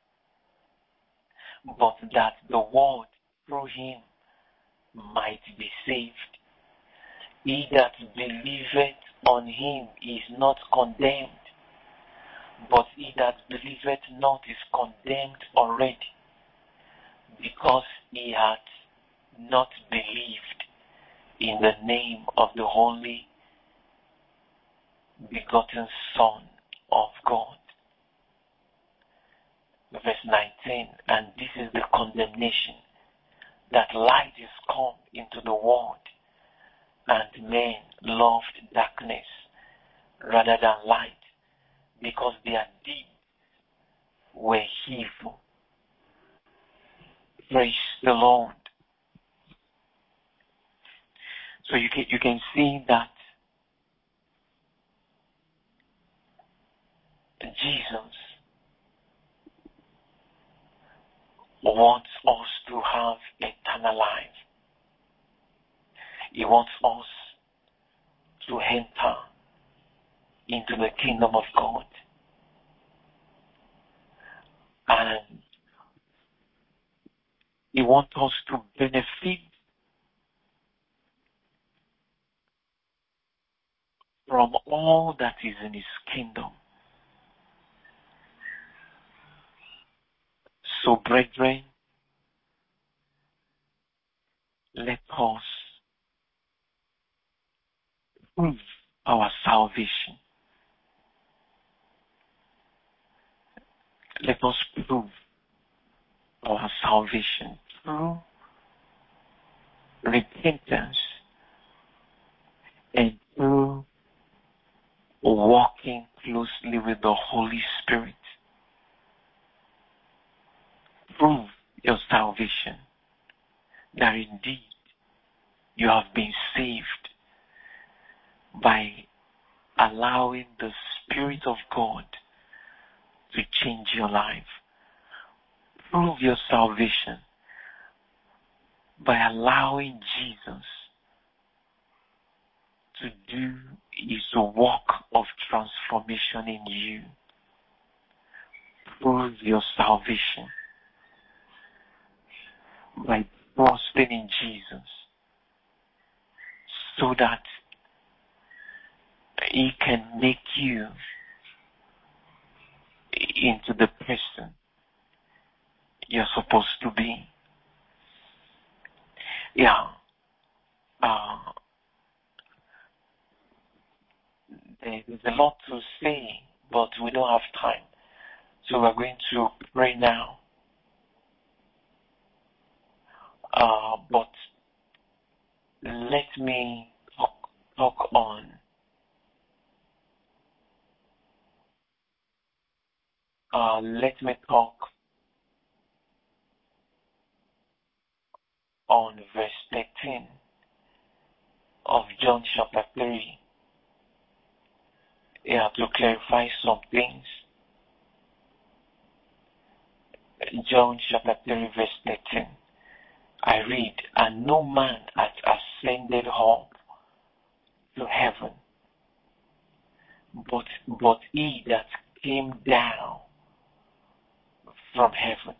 Speaker 1: but that the world through him might be saved. He that believeth on him is not condemned, but he that believeth not is condemned already, because he hath not believed in the name of the only begotten Son of God. Verse 19, and this is the condemnation, that light is come into the world, and men loved darkness rather than light, because their deeds were evil. Praise the Lord. So you can see that Jesus wants us to have eternal life. He wants us to enter into the kingdom of God. And he wants us to benefit from all that is in his kingdom. So So, brethren, let us prove our salvation. Let us prove our salvation through repentance and through walking closely with the Holy Spirit. Prove your salvation, that indeed you have been saved by allowing the Spirit of God to change your life. Prove your salvation by allowing Jesus to do his work of transformation in you. Prove your salvation by trusting in Jesus so that he can make you into the person you're supposed to be. There's a lot to say, but we don't have time. So we're going to pray now. But let me talk on verse 13 of John chapter 3. To clarify some things. John chapter 3 verse 13. I read, and no man hath ascended up to heaven, but he that came down from heaven,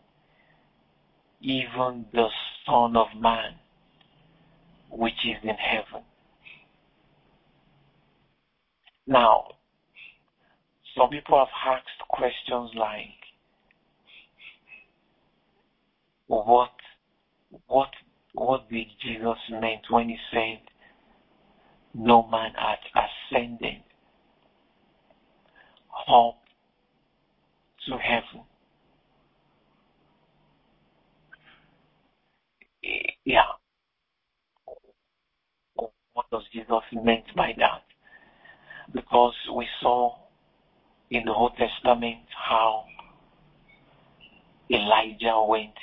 Speaker 1: even the Son of Man, which is in heaven. Now, some people have asked questions like, what did Jesus mean when he said, no man hath ascended up to heaven? What does Jesus mean by that? Because we saw in the Old Testament how Elijah went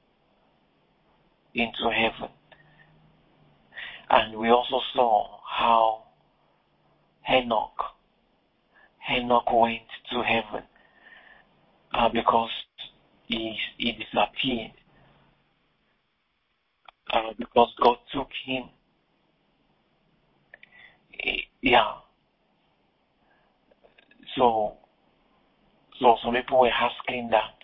Speaker 1: into heaven. And we also saw how Enoch went to heaven because he disappeared. Because God took him. So some people were asking that,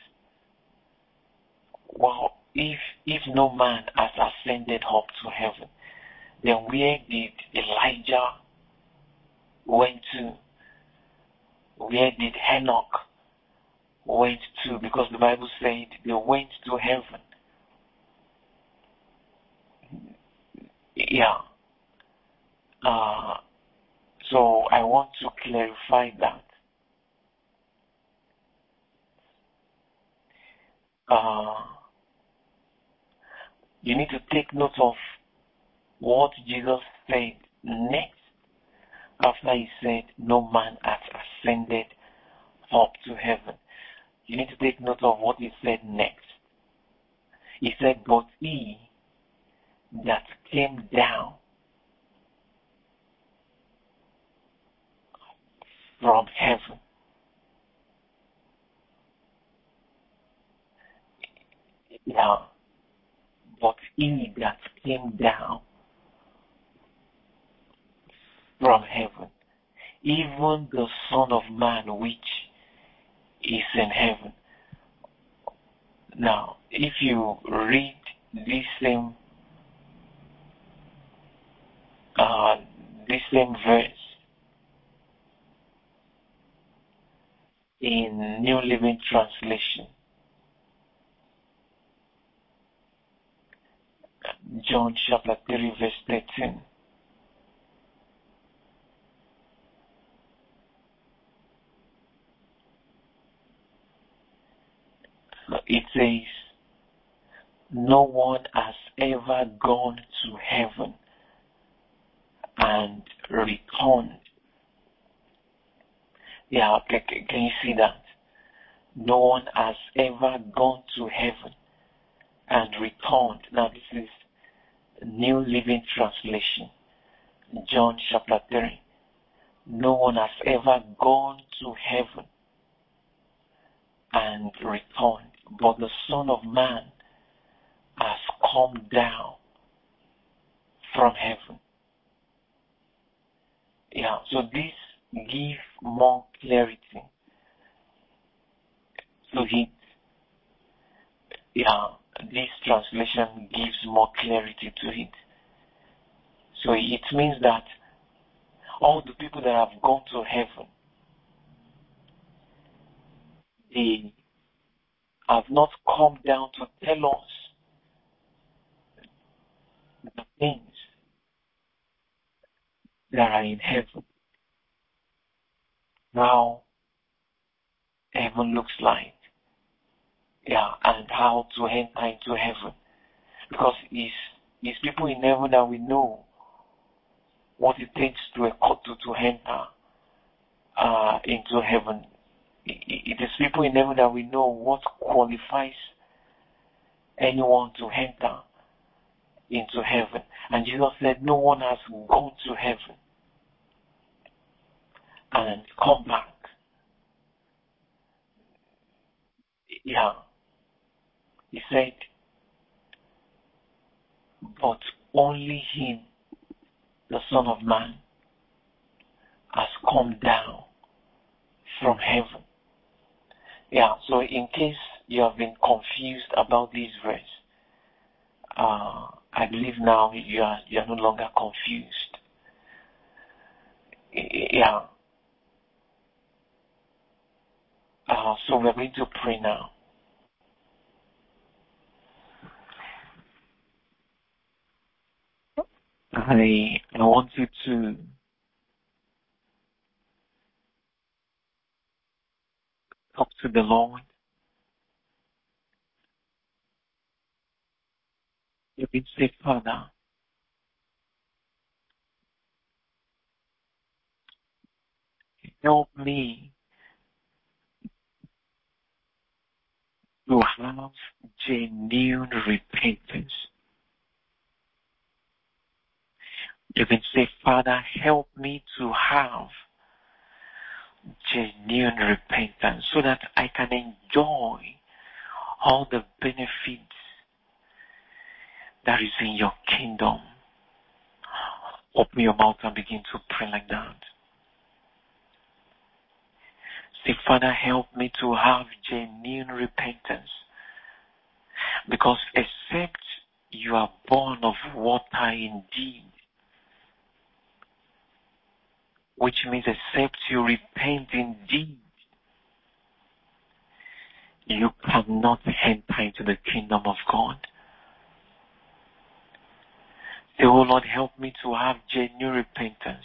Speaker 1: well, if no man has ascended up to heaven, then where did Elijah went to? Where did Enoch went to? Because the Bible said they went to heaven. So I want to clarify that. You need to take note of what Jesus said next after he said, no man hath ascended up to heaven. You need to take note of what he said next. He said, but he that came down from heaven. But he that came down from heaven, even the Son of Man which is in heaven. Now, if you read this same verse in New Living Translation, John chapter 3 verse 13. It says, no one has ever gone to heaven and returned. Yeah, can you see that? No one has ever gone to heaven and returned. Now this is New Living Translation. John chapter 3. No one has ever gone to heaven and returned, but the Son of Man has come down from heaven. Yeah, so this gives more clarity to it. Yeah, this translation gives more clarity to it. So it means that all the people that have gone to heaven, they have not come down to tell us the things that are in heaven, how heaven looks like, yeah, and how to enter into heaven. Because it's people in heaven that we know what it takes to enter into heaven. It is people in heaven that we know what qualifies anyone to enter into heaven. And Jesus said, no one has gone to heaven and come back. Yeah. He said, but only him, the Son of Man, has come down from heaven. Yeah, so in case you have been confused about this verse, I believe now you are no longer confused. Yeah. So we're going to pray now. I want you to talk to the Lord. You can say, Father, help me to have genuine repentance. You can say, Father, help me to have genuine repentance so that I can enjoy all the benefits that is in your kingdom. Open your mouth and begin to pray like that. Say, Father, help me to have genuine repentance. Because except you are born of water indeed, which means except you repent indeed, you cannot enter into the kingdom of God. Say, oh Lord, help me to have genuine repentance.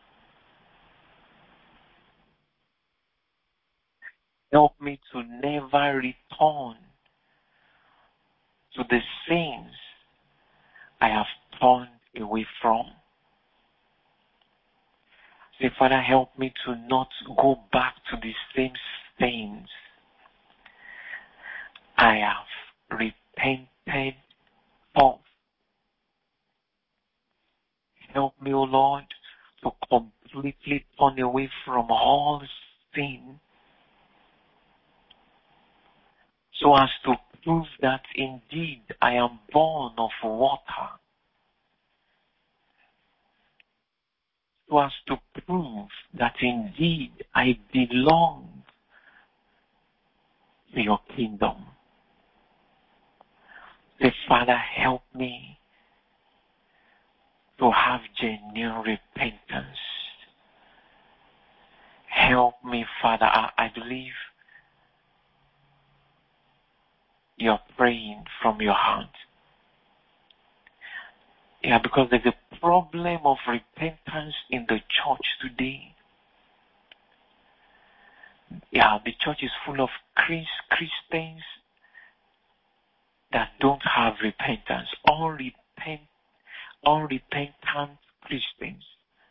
Speaker 1: Help me to never return to the sins I have turned away from. Say, Father, help me to not go back to the same sins I have repented of. Help me, O Lord, to completely turn away from all sin, so as to prove that indeed I am born of water, so as to prove that indeed I belong to your kingdom. Say, Father, help me to have genuine repentance. Help me, Father. I believe you're praying from your heart. Yeah, because there's a problem of repentance in the church today. Yeah, the church is full of Christians that don't have repentance. Unrepentant Christians.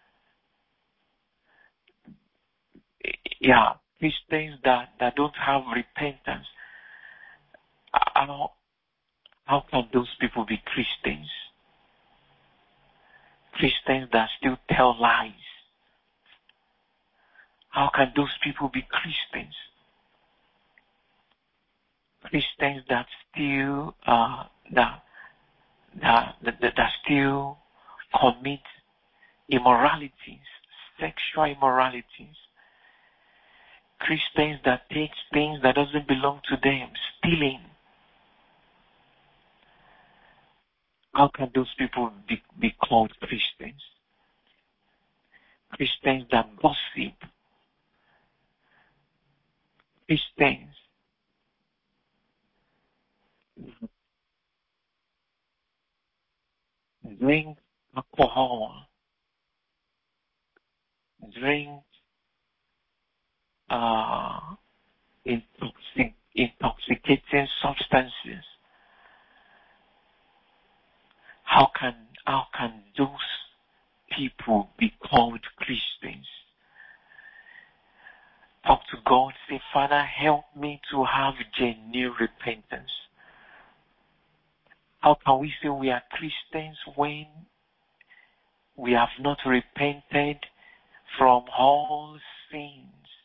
Speaker 1: Yeah, Christians that don't have repentance. How can those people be Christians? Christians that still tell lies. How can those people be Christians? Christians that still that still commit immoralities, sexual immoralities. Christians that take things that doesn't belong to them, stealing. How can those people be called Christians? Christians that gossip. Christians drink alcohol, drink intoxicating substances. How can those people be called Christians? Talk to God, say, Father, help me to have genuine repentance. How can we say we are Christians when we have not repented from all sins?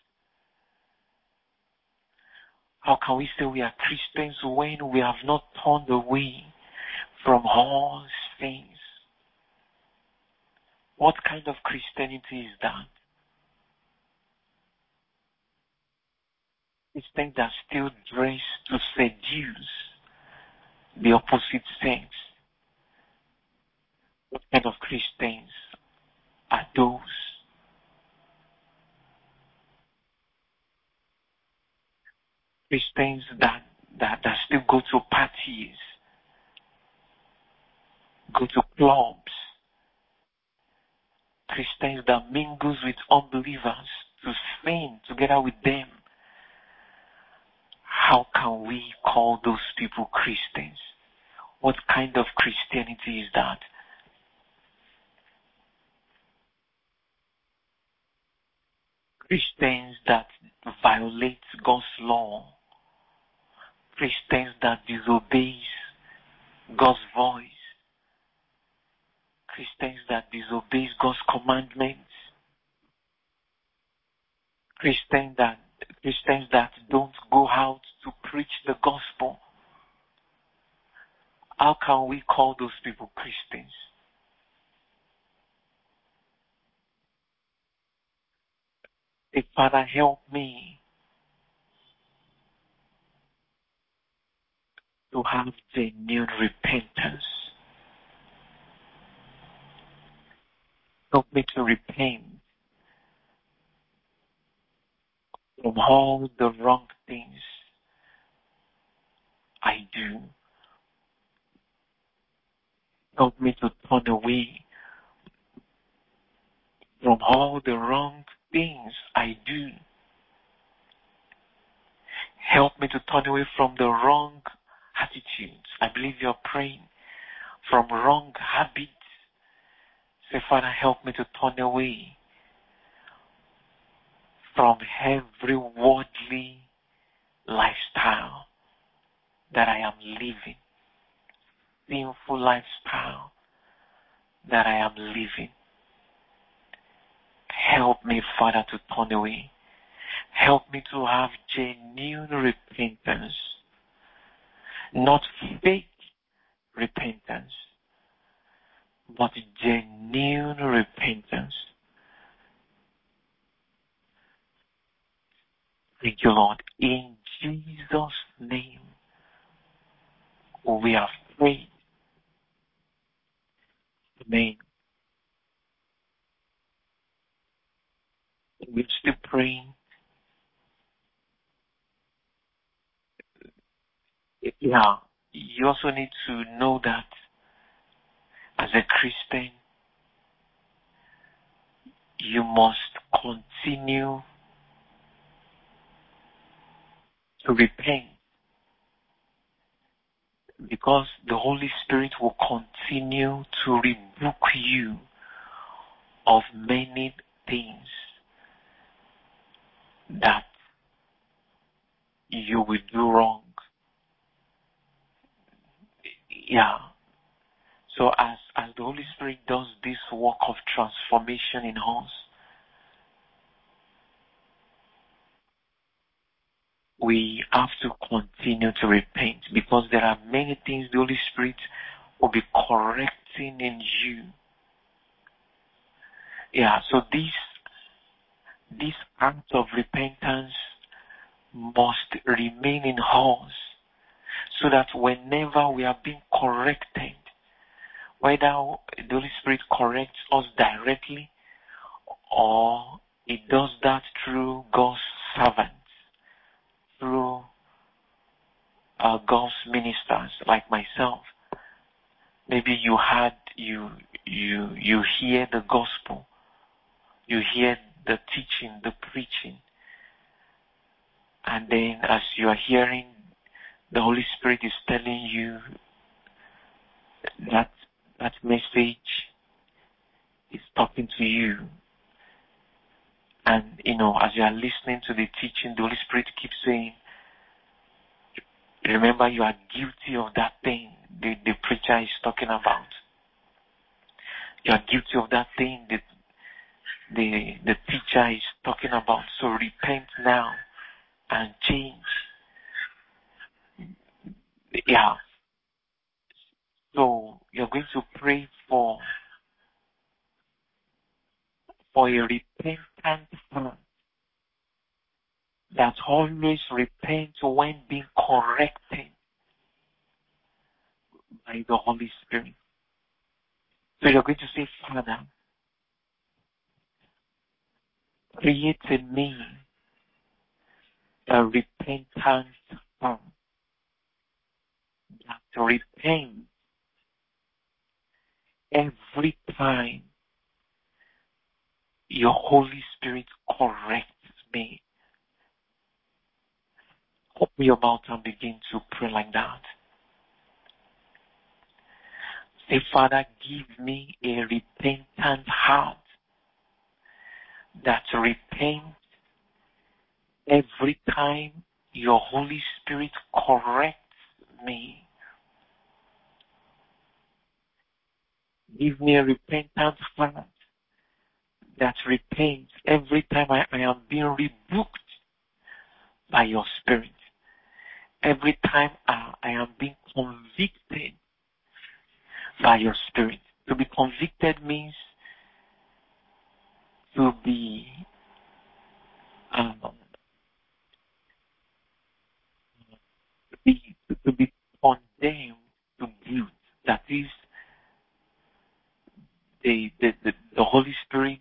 Speaker 1: How can we say we are Christians when we have not turned away from all sins? What kind of Christianity is that? Christians that still dress to seduce the opposite sex. What kind of Christians are those? Christians that still go to parties, go to clubs. Christians that mingles with unbelievers to sin together with them. How can we call those people Christians? What kind of Christianity is that? Christians that violate God's law. Christians that disobey God's voice. Christians that disobey God's commandments. Christians that don't go out to preach the gospel. How can we call those people Christians? Say, Father, help me to have genuine repentance. Help me to repent from all the wrong things I do. Help me to turn away from all the wrong things I do. Help me to turn away from the wrong attitudes. I believe you're praying from wrong habits. Say, Father, help me to turn away from every worldly lifestyle that I am living, sinful lifestyle that I am living. Help me, Father, to turn away. Help me to have genuine repentance, not fake repentance, but genuine repentance. Thank you, Lord. In Jesus' name, we have prayed. Amen. We're still praying. Yeah, you also need to know that as a Christian, you must continue to repent, because the Holy Spirit will continue to rebuke you of many things that you will do wrong. Yeah. So as the Holy Spirit does this work of transformation in us, we have to continue to repent, because there are many things the Holy Spirit will be correcting in you. Yeah, so this act of repentance must remain in us, so that whenever we are being corrected, whether the Holy Spirit corrects us directly or it does that through God's servants, through God's ministers like myself. Maybe you hear the gospel, you hear the teaching, the preaching, and then as you are hearing, the Holy Spirit is telling you that message is talking to you. And, as you are listening to the teaching, the Holy Spirit keeps saying, remember, you are guilty of that thing the preacher is talking about. You are guilty of that thing that the teacher is talking about. So repent now and change. Yeah. So you're going to pray for a repentant heart that always repents when being corrected by the Holy Spirit. So you're going to say, Father, create in me a repentant heart that repents every time your Holy Spirit corrects me. Open your mouth and begin to pray like that. Say, Father, give me a repentant heart that repents every time your Holy Spirit corrects me. Give me a repentant heart that repents every time I am being rebuked by your Spirit. Every time I am being convicted by your Spirit. To be convicted means to be condemned to guilt. That is, the Holy Spirit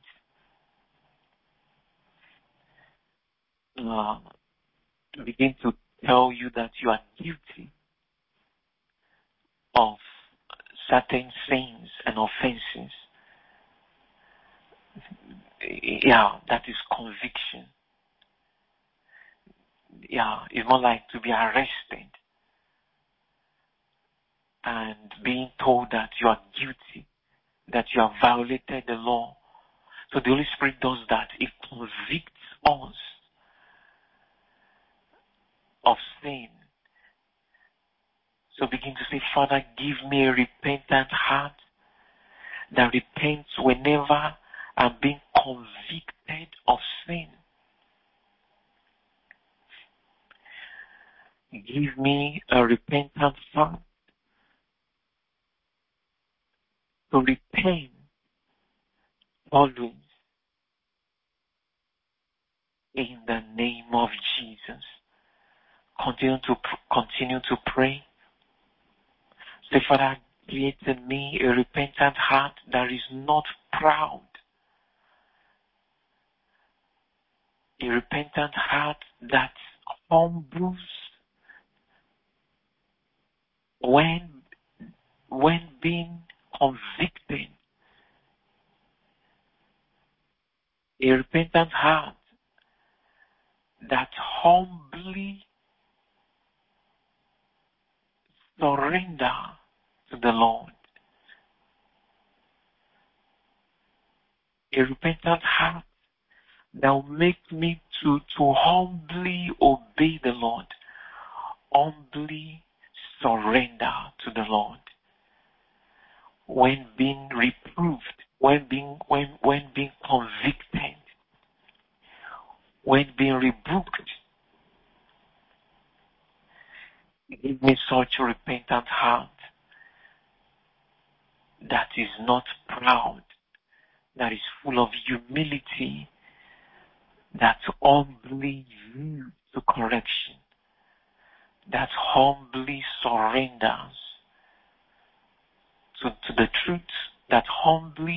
Speaker 1: begin to tell you that you are guilty of certain sins and offenses. Yeah, that is conviction. Yeah, it's more like to be arrested and being told that you are guilty, that you have violated the law. So the Holy Spirit does that. It convicts us of sin. So begin to say, Father, give me a repentant heart that repents whenever I'm being convicted of sin. Give me a repentant heart to repent always in the name of Jesus. Continue to pray. Say, Father, create in me a repentant heart that is not proud. A repentant heart that humbles when being convicted, a repentant heart that humbly surrender to the Lord. A repentant heart that will make me to humbly obey the Lord, humbly surrender to the Lord. When being reproved, when being convicted, when being rebuked, give me such a repentant heart that is not proud, that is full of humility, that humbly yields to correction, that humbly surrenders to the truth, that humbly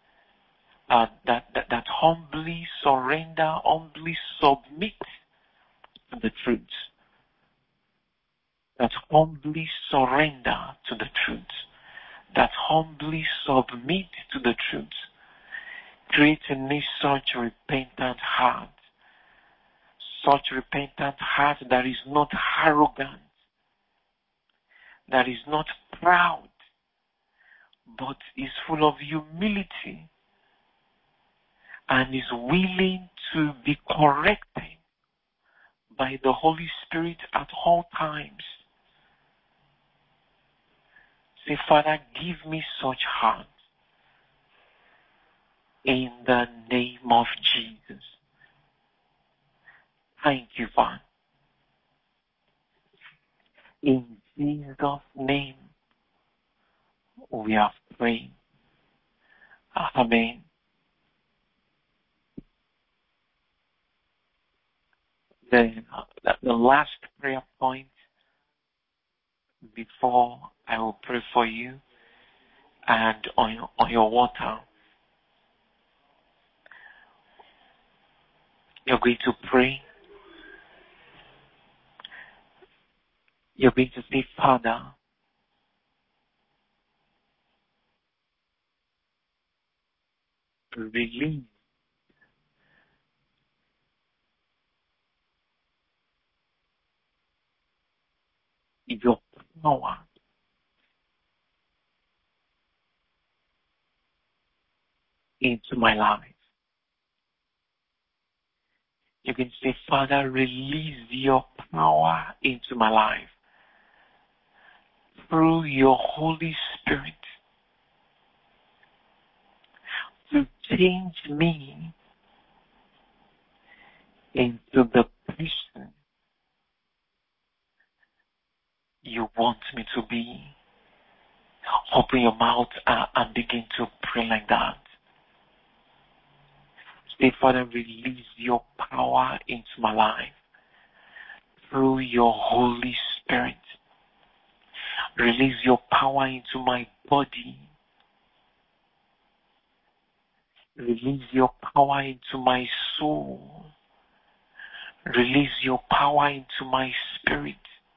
Speaker 1: surrender, humbly submit to the truth, that humbly surrender to the truth, that humbly submit to the truth. Create in me such a repentant heart that is not arrogant, that is not proud, but is full of humility and is willing to be corrected by the Holy Spirit at all times. Say, Father, give me such heart in the name of Jesus. Thank you, Father. In Jesus' name, we have prayed. Amen. The last prayer point before I will pray for you and on your water, you're going to pray. You're going to say, Father, release your power into my life. You can say, Father, release your power into my life through your Holy Spirit to change me into the person you want me to be. Open your mouth and begin to pray like that. Say, Father, release your power into my life through your Holy Spirit. Release your power into my body. Release your power into my soul. Release your power into my spirit.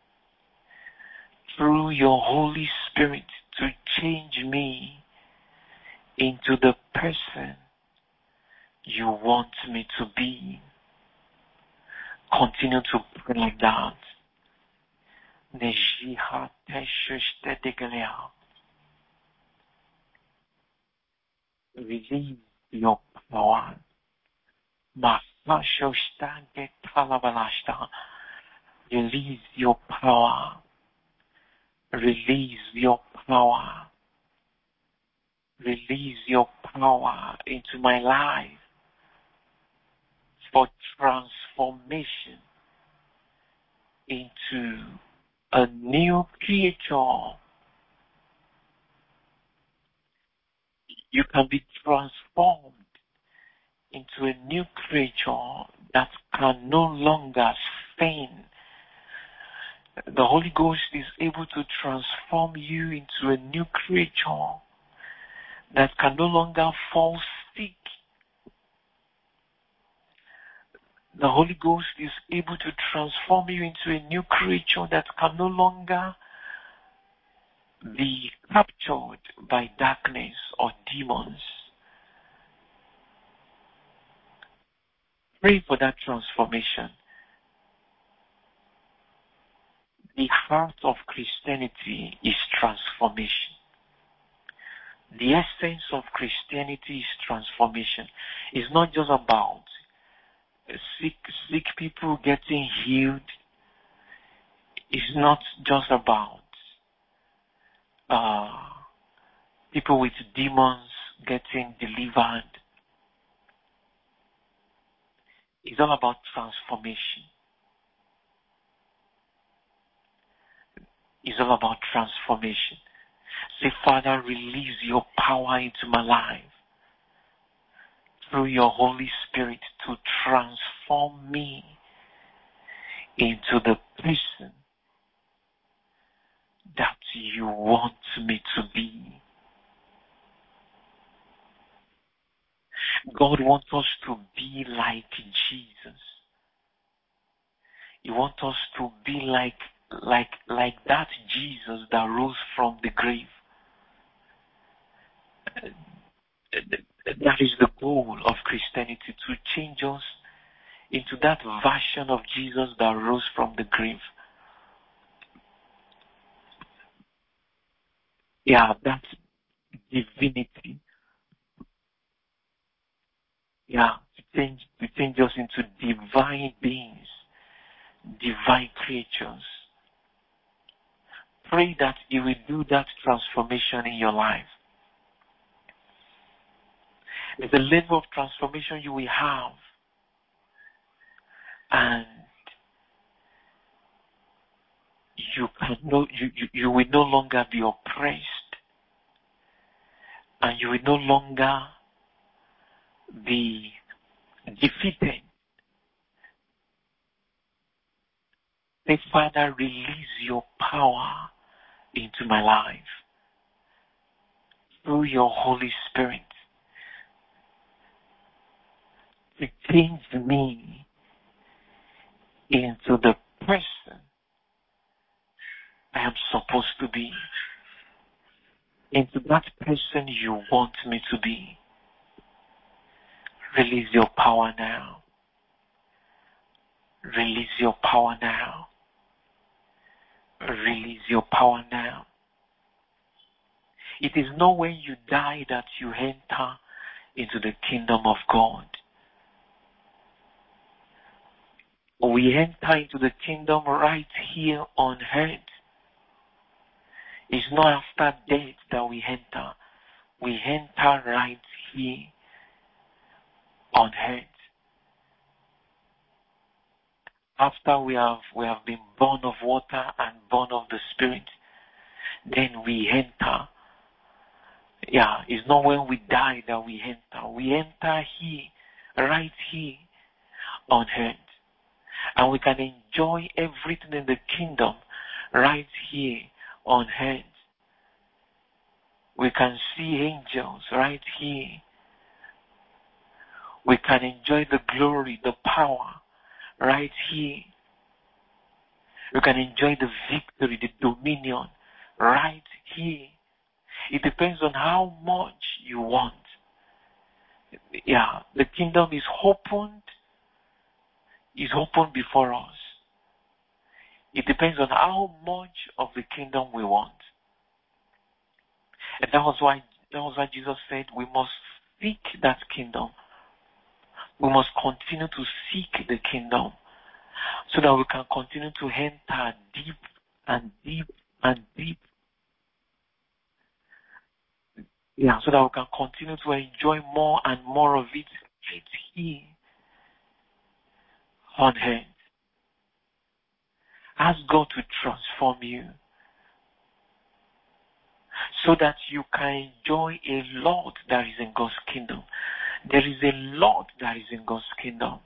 Speaker 1: Through your Holy Spirit to change me into the person you want me to be. Continue to pray like that. Release your power. Release your power. Release your power. Release your power into my life for transformation into a new creature. You can be transformed into a new creature that can no longer sin. The Holy Ghost is able to transform you into a new creature that can no longer fall sick. The Holy Ghost is able to transform you into a new creature that can no longer be captured by darkness or demons. Pray for that transformation. The heart of Christianity is transformation. The essence of Christianity is transformation. It's not just about sick people getting healed. It's not just about people with demons getting delivered. It's all about transformation. It's all about transformation. Say, Father, release your power into my life through your Holy Spirit to transform me into the person that you want me to be. God wants us to be like Jesus. He wants us to be like that Jesus that rose from the grave. That is the goal of Christianity, to change us into that version of Jesus that rose from the grave. Yeah, that's divinity. Yeah, to change us into divine beings, divine creatures. Pray that He will do that transformation in your life. There's a level of transformation you will have, and you will no longer be oppressed, and you will no longer be defeated. Say, Father, release your power into my life through your Holy Spirit to change me into the person I am supposed to be, into that person you want me to be. Release your power now. Release your power now. Release your power now. It is not when you die that you enter into the kingdom of God. We enter into the kingdom right here on earth. It's not after death that we enter. We enter right here on earth. After we have been born of water and born of the Spirit, then we enter. Yeah, it's not when we die that we enter. We enter here, right here on earth. And we can enjoy everything in the kingdom right here on earth. We can see angels right here. We can enjoy the glory, the power right here. We can enjoy the victory, the dominion right here. It depends on how much you want. Yeah, the kingdom is opened. Is open before us. It depends on how much of the kingdom we want. And that was why Jesus said we must seek that kingdom. We must continue to seek the kingdom so that we can continue to enter deep and deep and deep. Yeah, so that we can continue to enjoy more and more of it right here on earth. Ask God to transform you so that you can enjoy a lot that is in God's kingdom. There is a lot that is in God's kingdom,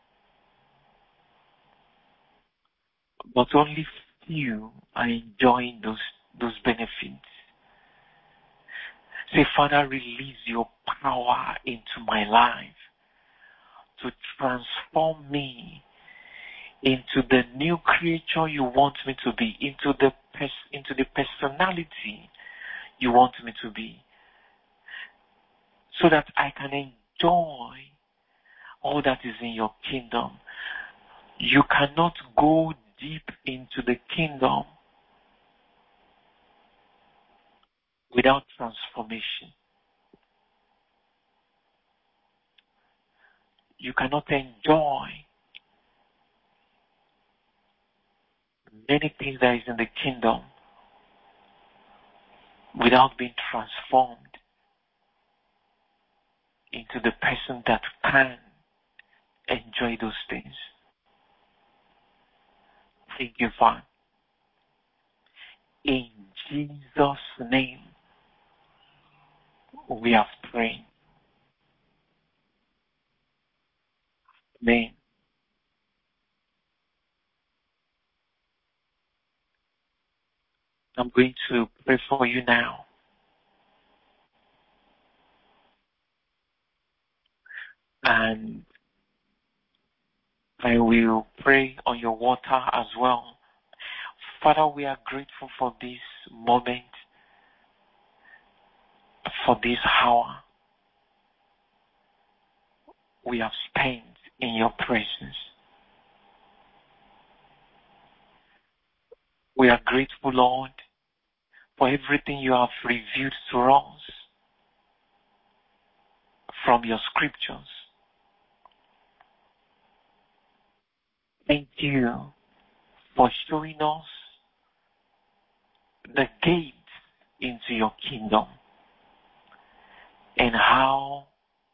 Speaker 1: but only few are enjoying those benefits. Say, Father, release your power into my life to transform me into the new creature you want me to be, into the into the personality you want me to be, so that I can enjoy all that is in your kingdom. You cannot go deep into the kingdom without transformation. You cannot enjoy many things that is in the kingdom without being transformed into the person that can enjoy those things. Thank you, Father. In Jesus' name, we have prayed. Amen. I'm going to pray for you now. And I will pray on your water as well. Father, we are grateful for this moment, for this hour we have spent in your presence. We are grateful, Lord, for everything you have revealed to us from your scriptures. Thank you for showing us the gates into your kingdom and how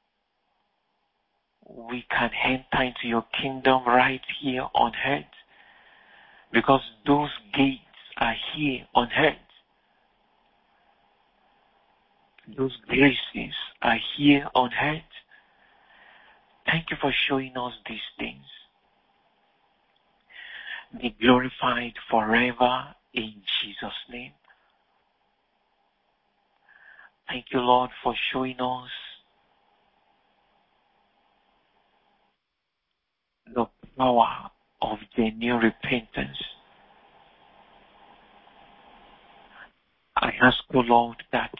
Speaker 1: we can enter into your kingdom right here on earth, because those gates are here on earth. Those graces are here on earth. Thank you for showing us these things. Be glorified forever in Jesus' name. Thank you, Lord, for showing us the power of genuine repentance. I ask you, Lord, that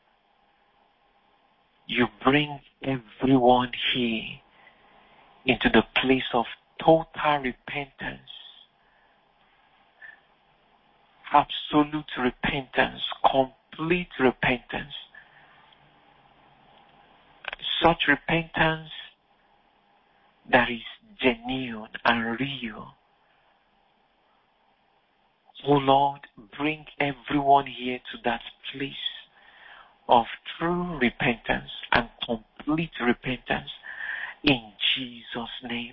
Speaker 1: you bring everyone here into the place of total repentance, absolute repentance, complete repentance. Such repentance that is genuine and real. Oh Lord, bring everyone here to that place of true repentance and complete repentance in Jesus' name.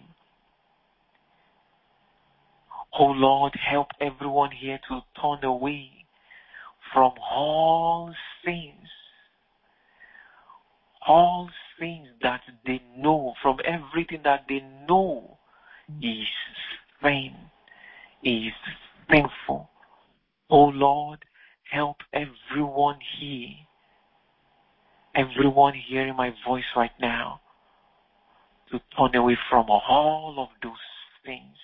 Speaker 1: Oh Lord, help everyone here to turn away from all sins that they know, from everything that they know is sin, is sinful. Oh Lord, help everyone hearing my voice right now, to turn away from all of those things.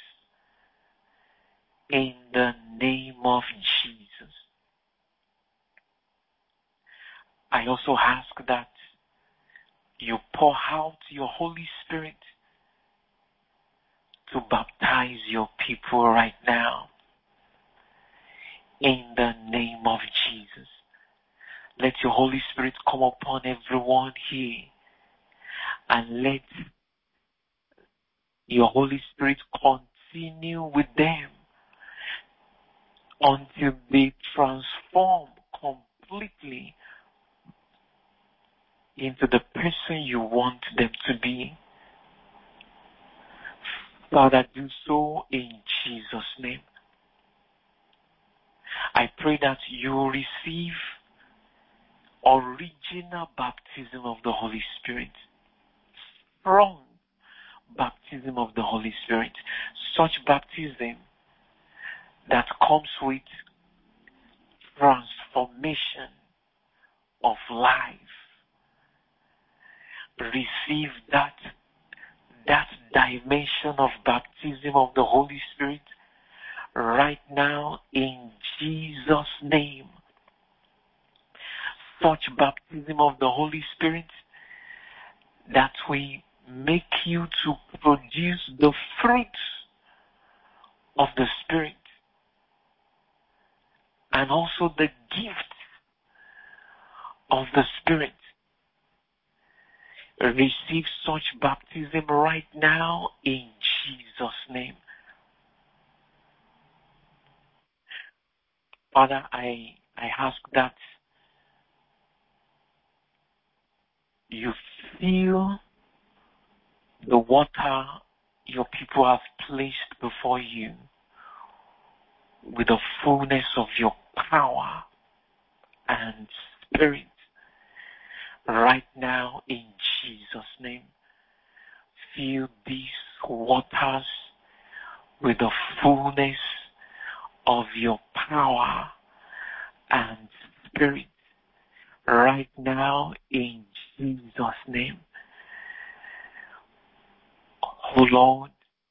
Speaker 1: In the name of Jesus. I also ask that you pour out your Holy Spirit to baptize your people right now. In the name of Jesus. Let your Holy Spirit come upon everyone here, and let your Holy Spirit continue with them until they transform completely into the person you want them to be. Father, do so in Jesus' name. I pray that you will receive original baptism of the Holy Spirit. Strong baptism of the Holy Spirit. Such baptism that comes with transformation of life. Receive that dimension of baptism of the Holy Spirit right now in Jesus' name. Such baptism of the Holy Spirit that will make you to produce the fruit of the Spirit and also the gift of the Spirit. Receive such baptism right now in Jesus' name. Father, I ask that you fill the water your people have placed before you with the fullness of your power and Spirit right now in Jesus' name. Fill these waters with the fullness of your power and Spirit right now in Jesus' name. Oh Lord,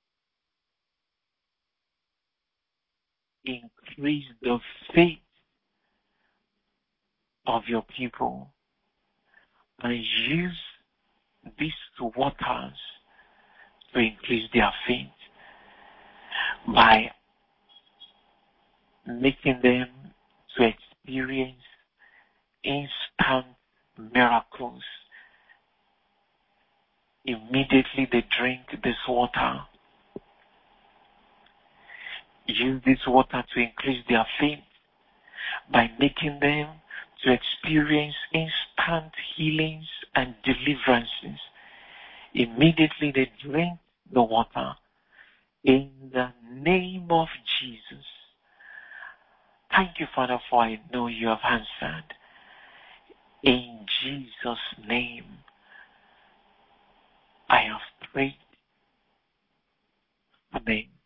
Speaker 1: increase the faith of your people and use these waters to increase their faith by making them to experience instant miracles. Immediately they drink this water. Use this water to increase their faith by making them to experience instant healings and deliverances. Immediately they drink the water. In the name of Jesus. Thank you, Father, for I know you have answered. In Jesus' name, I have prayed. Amen.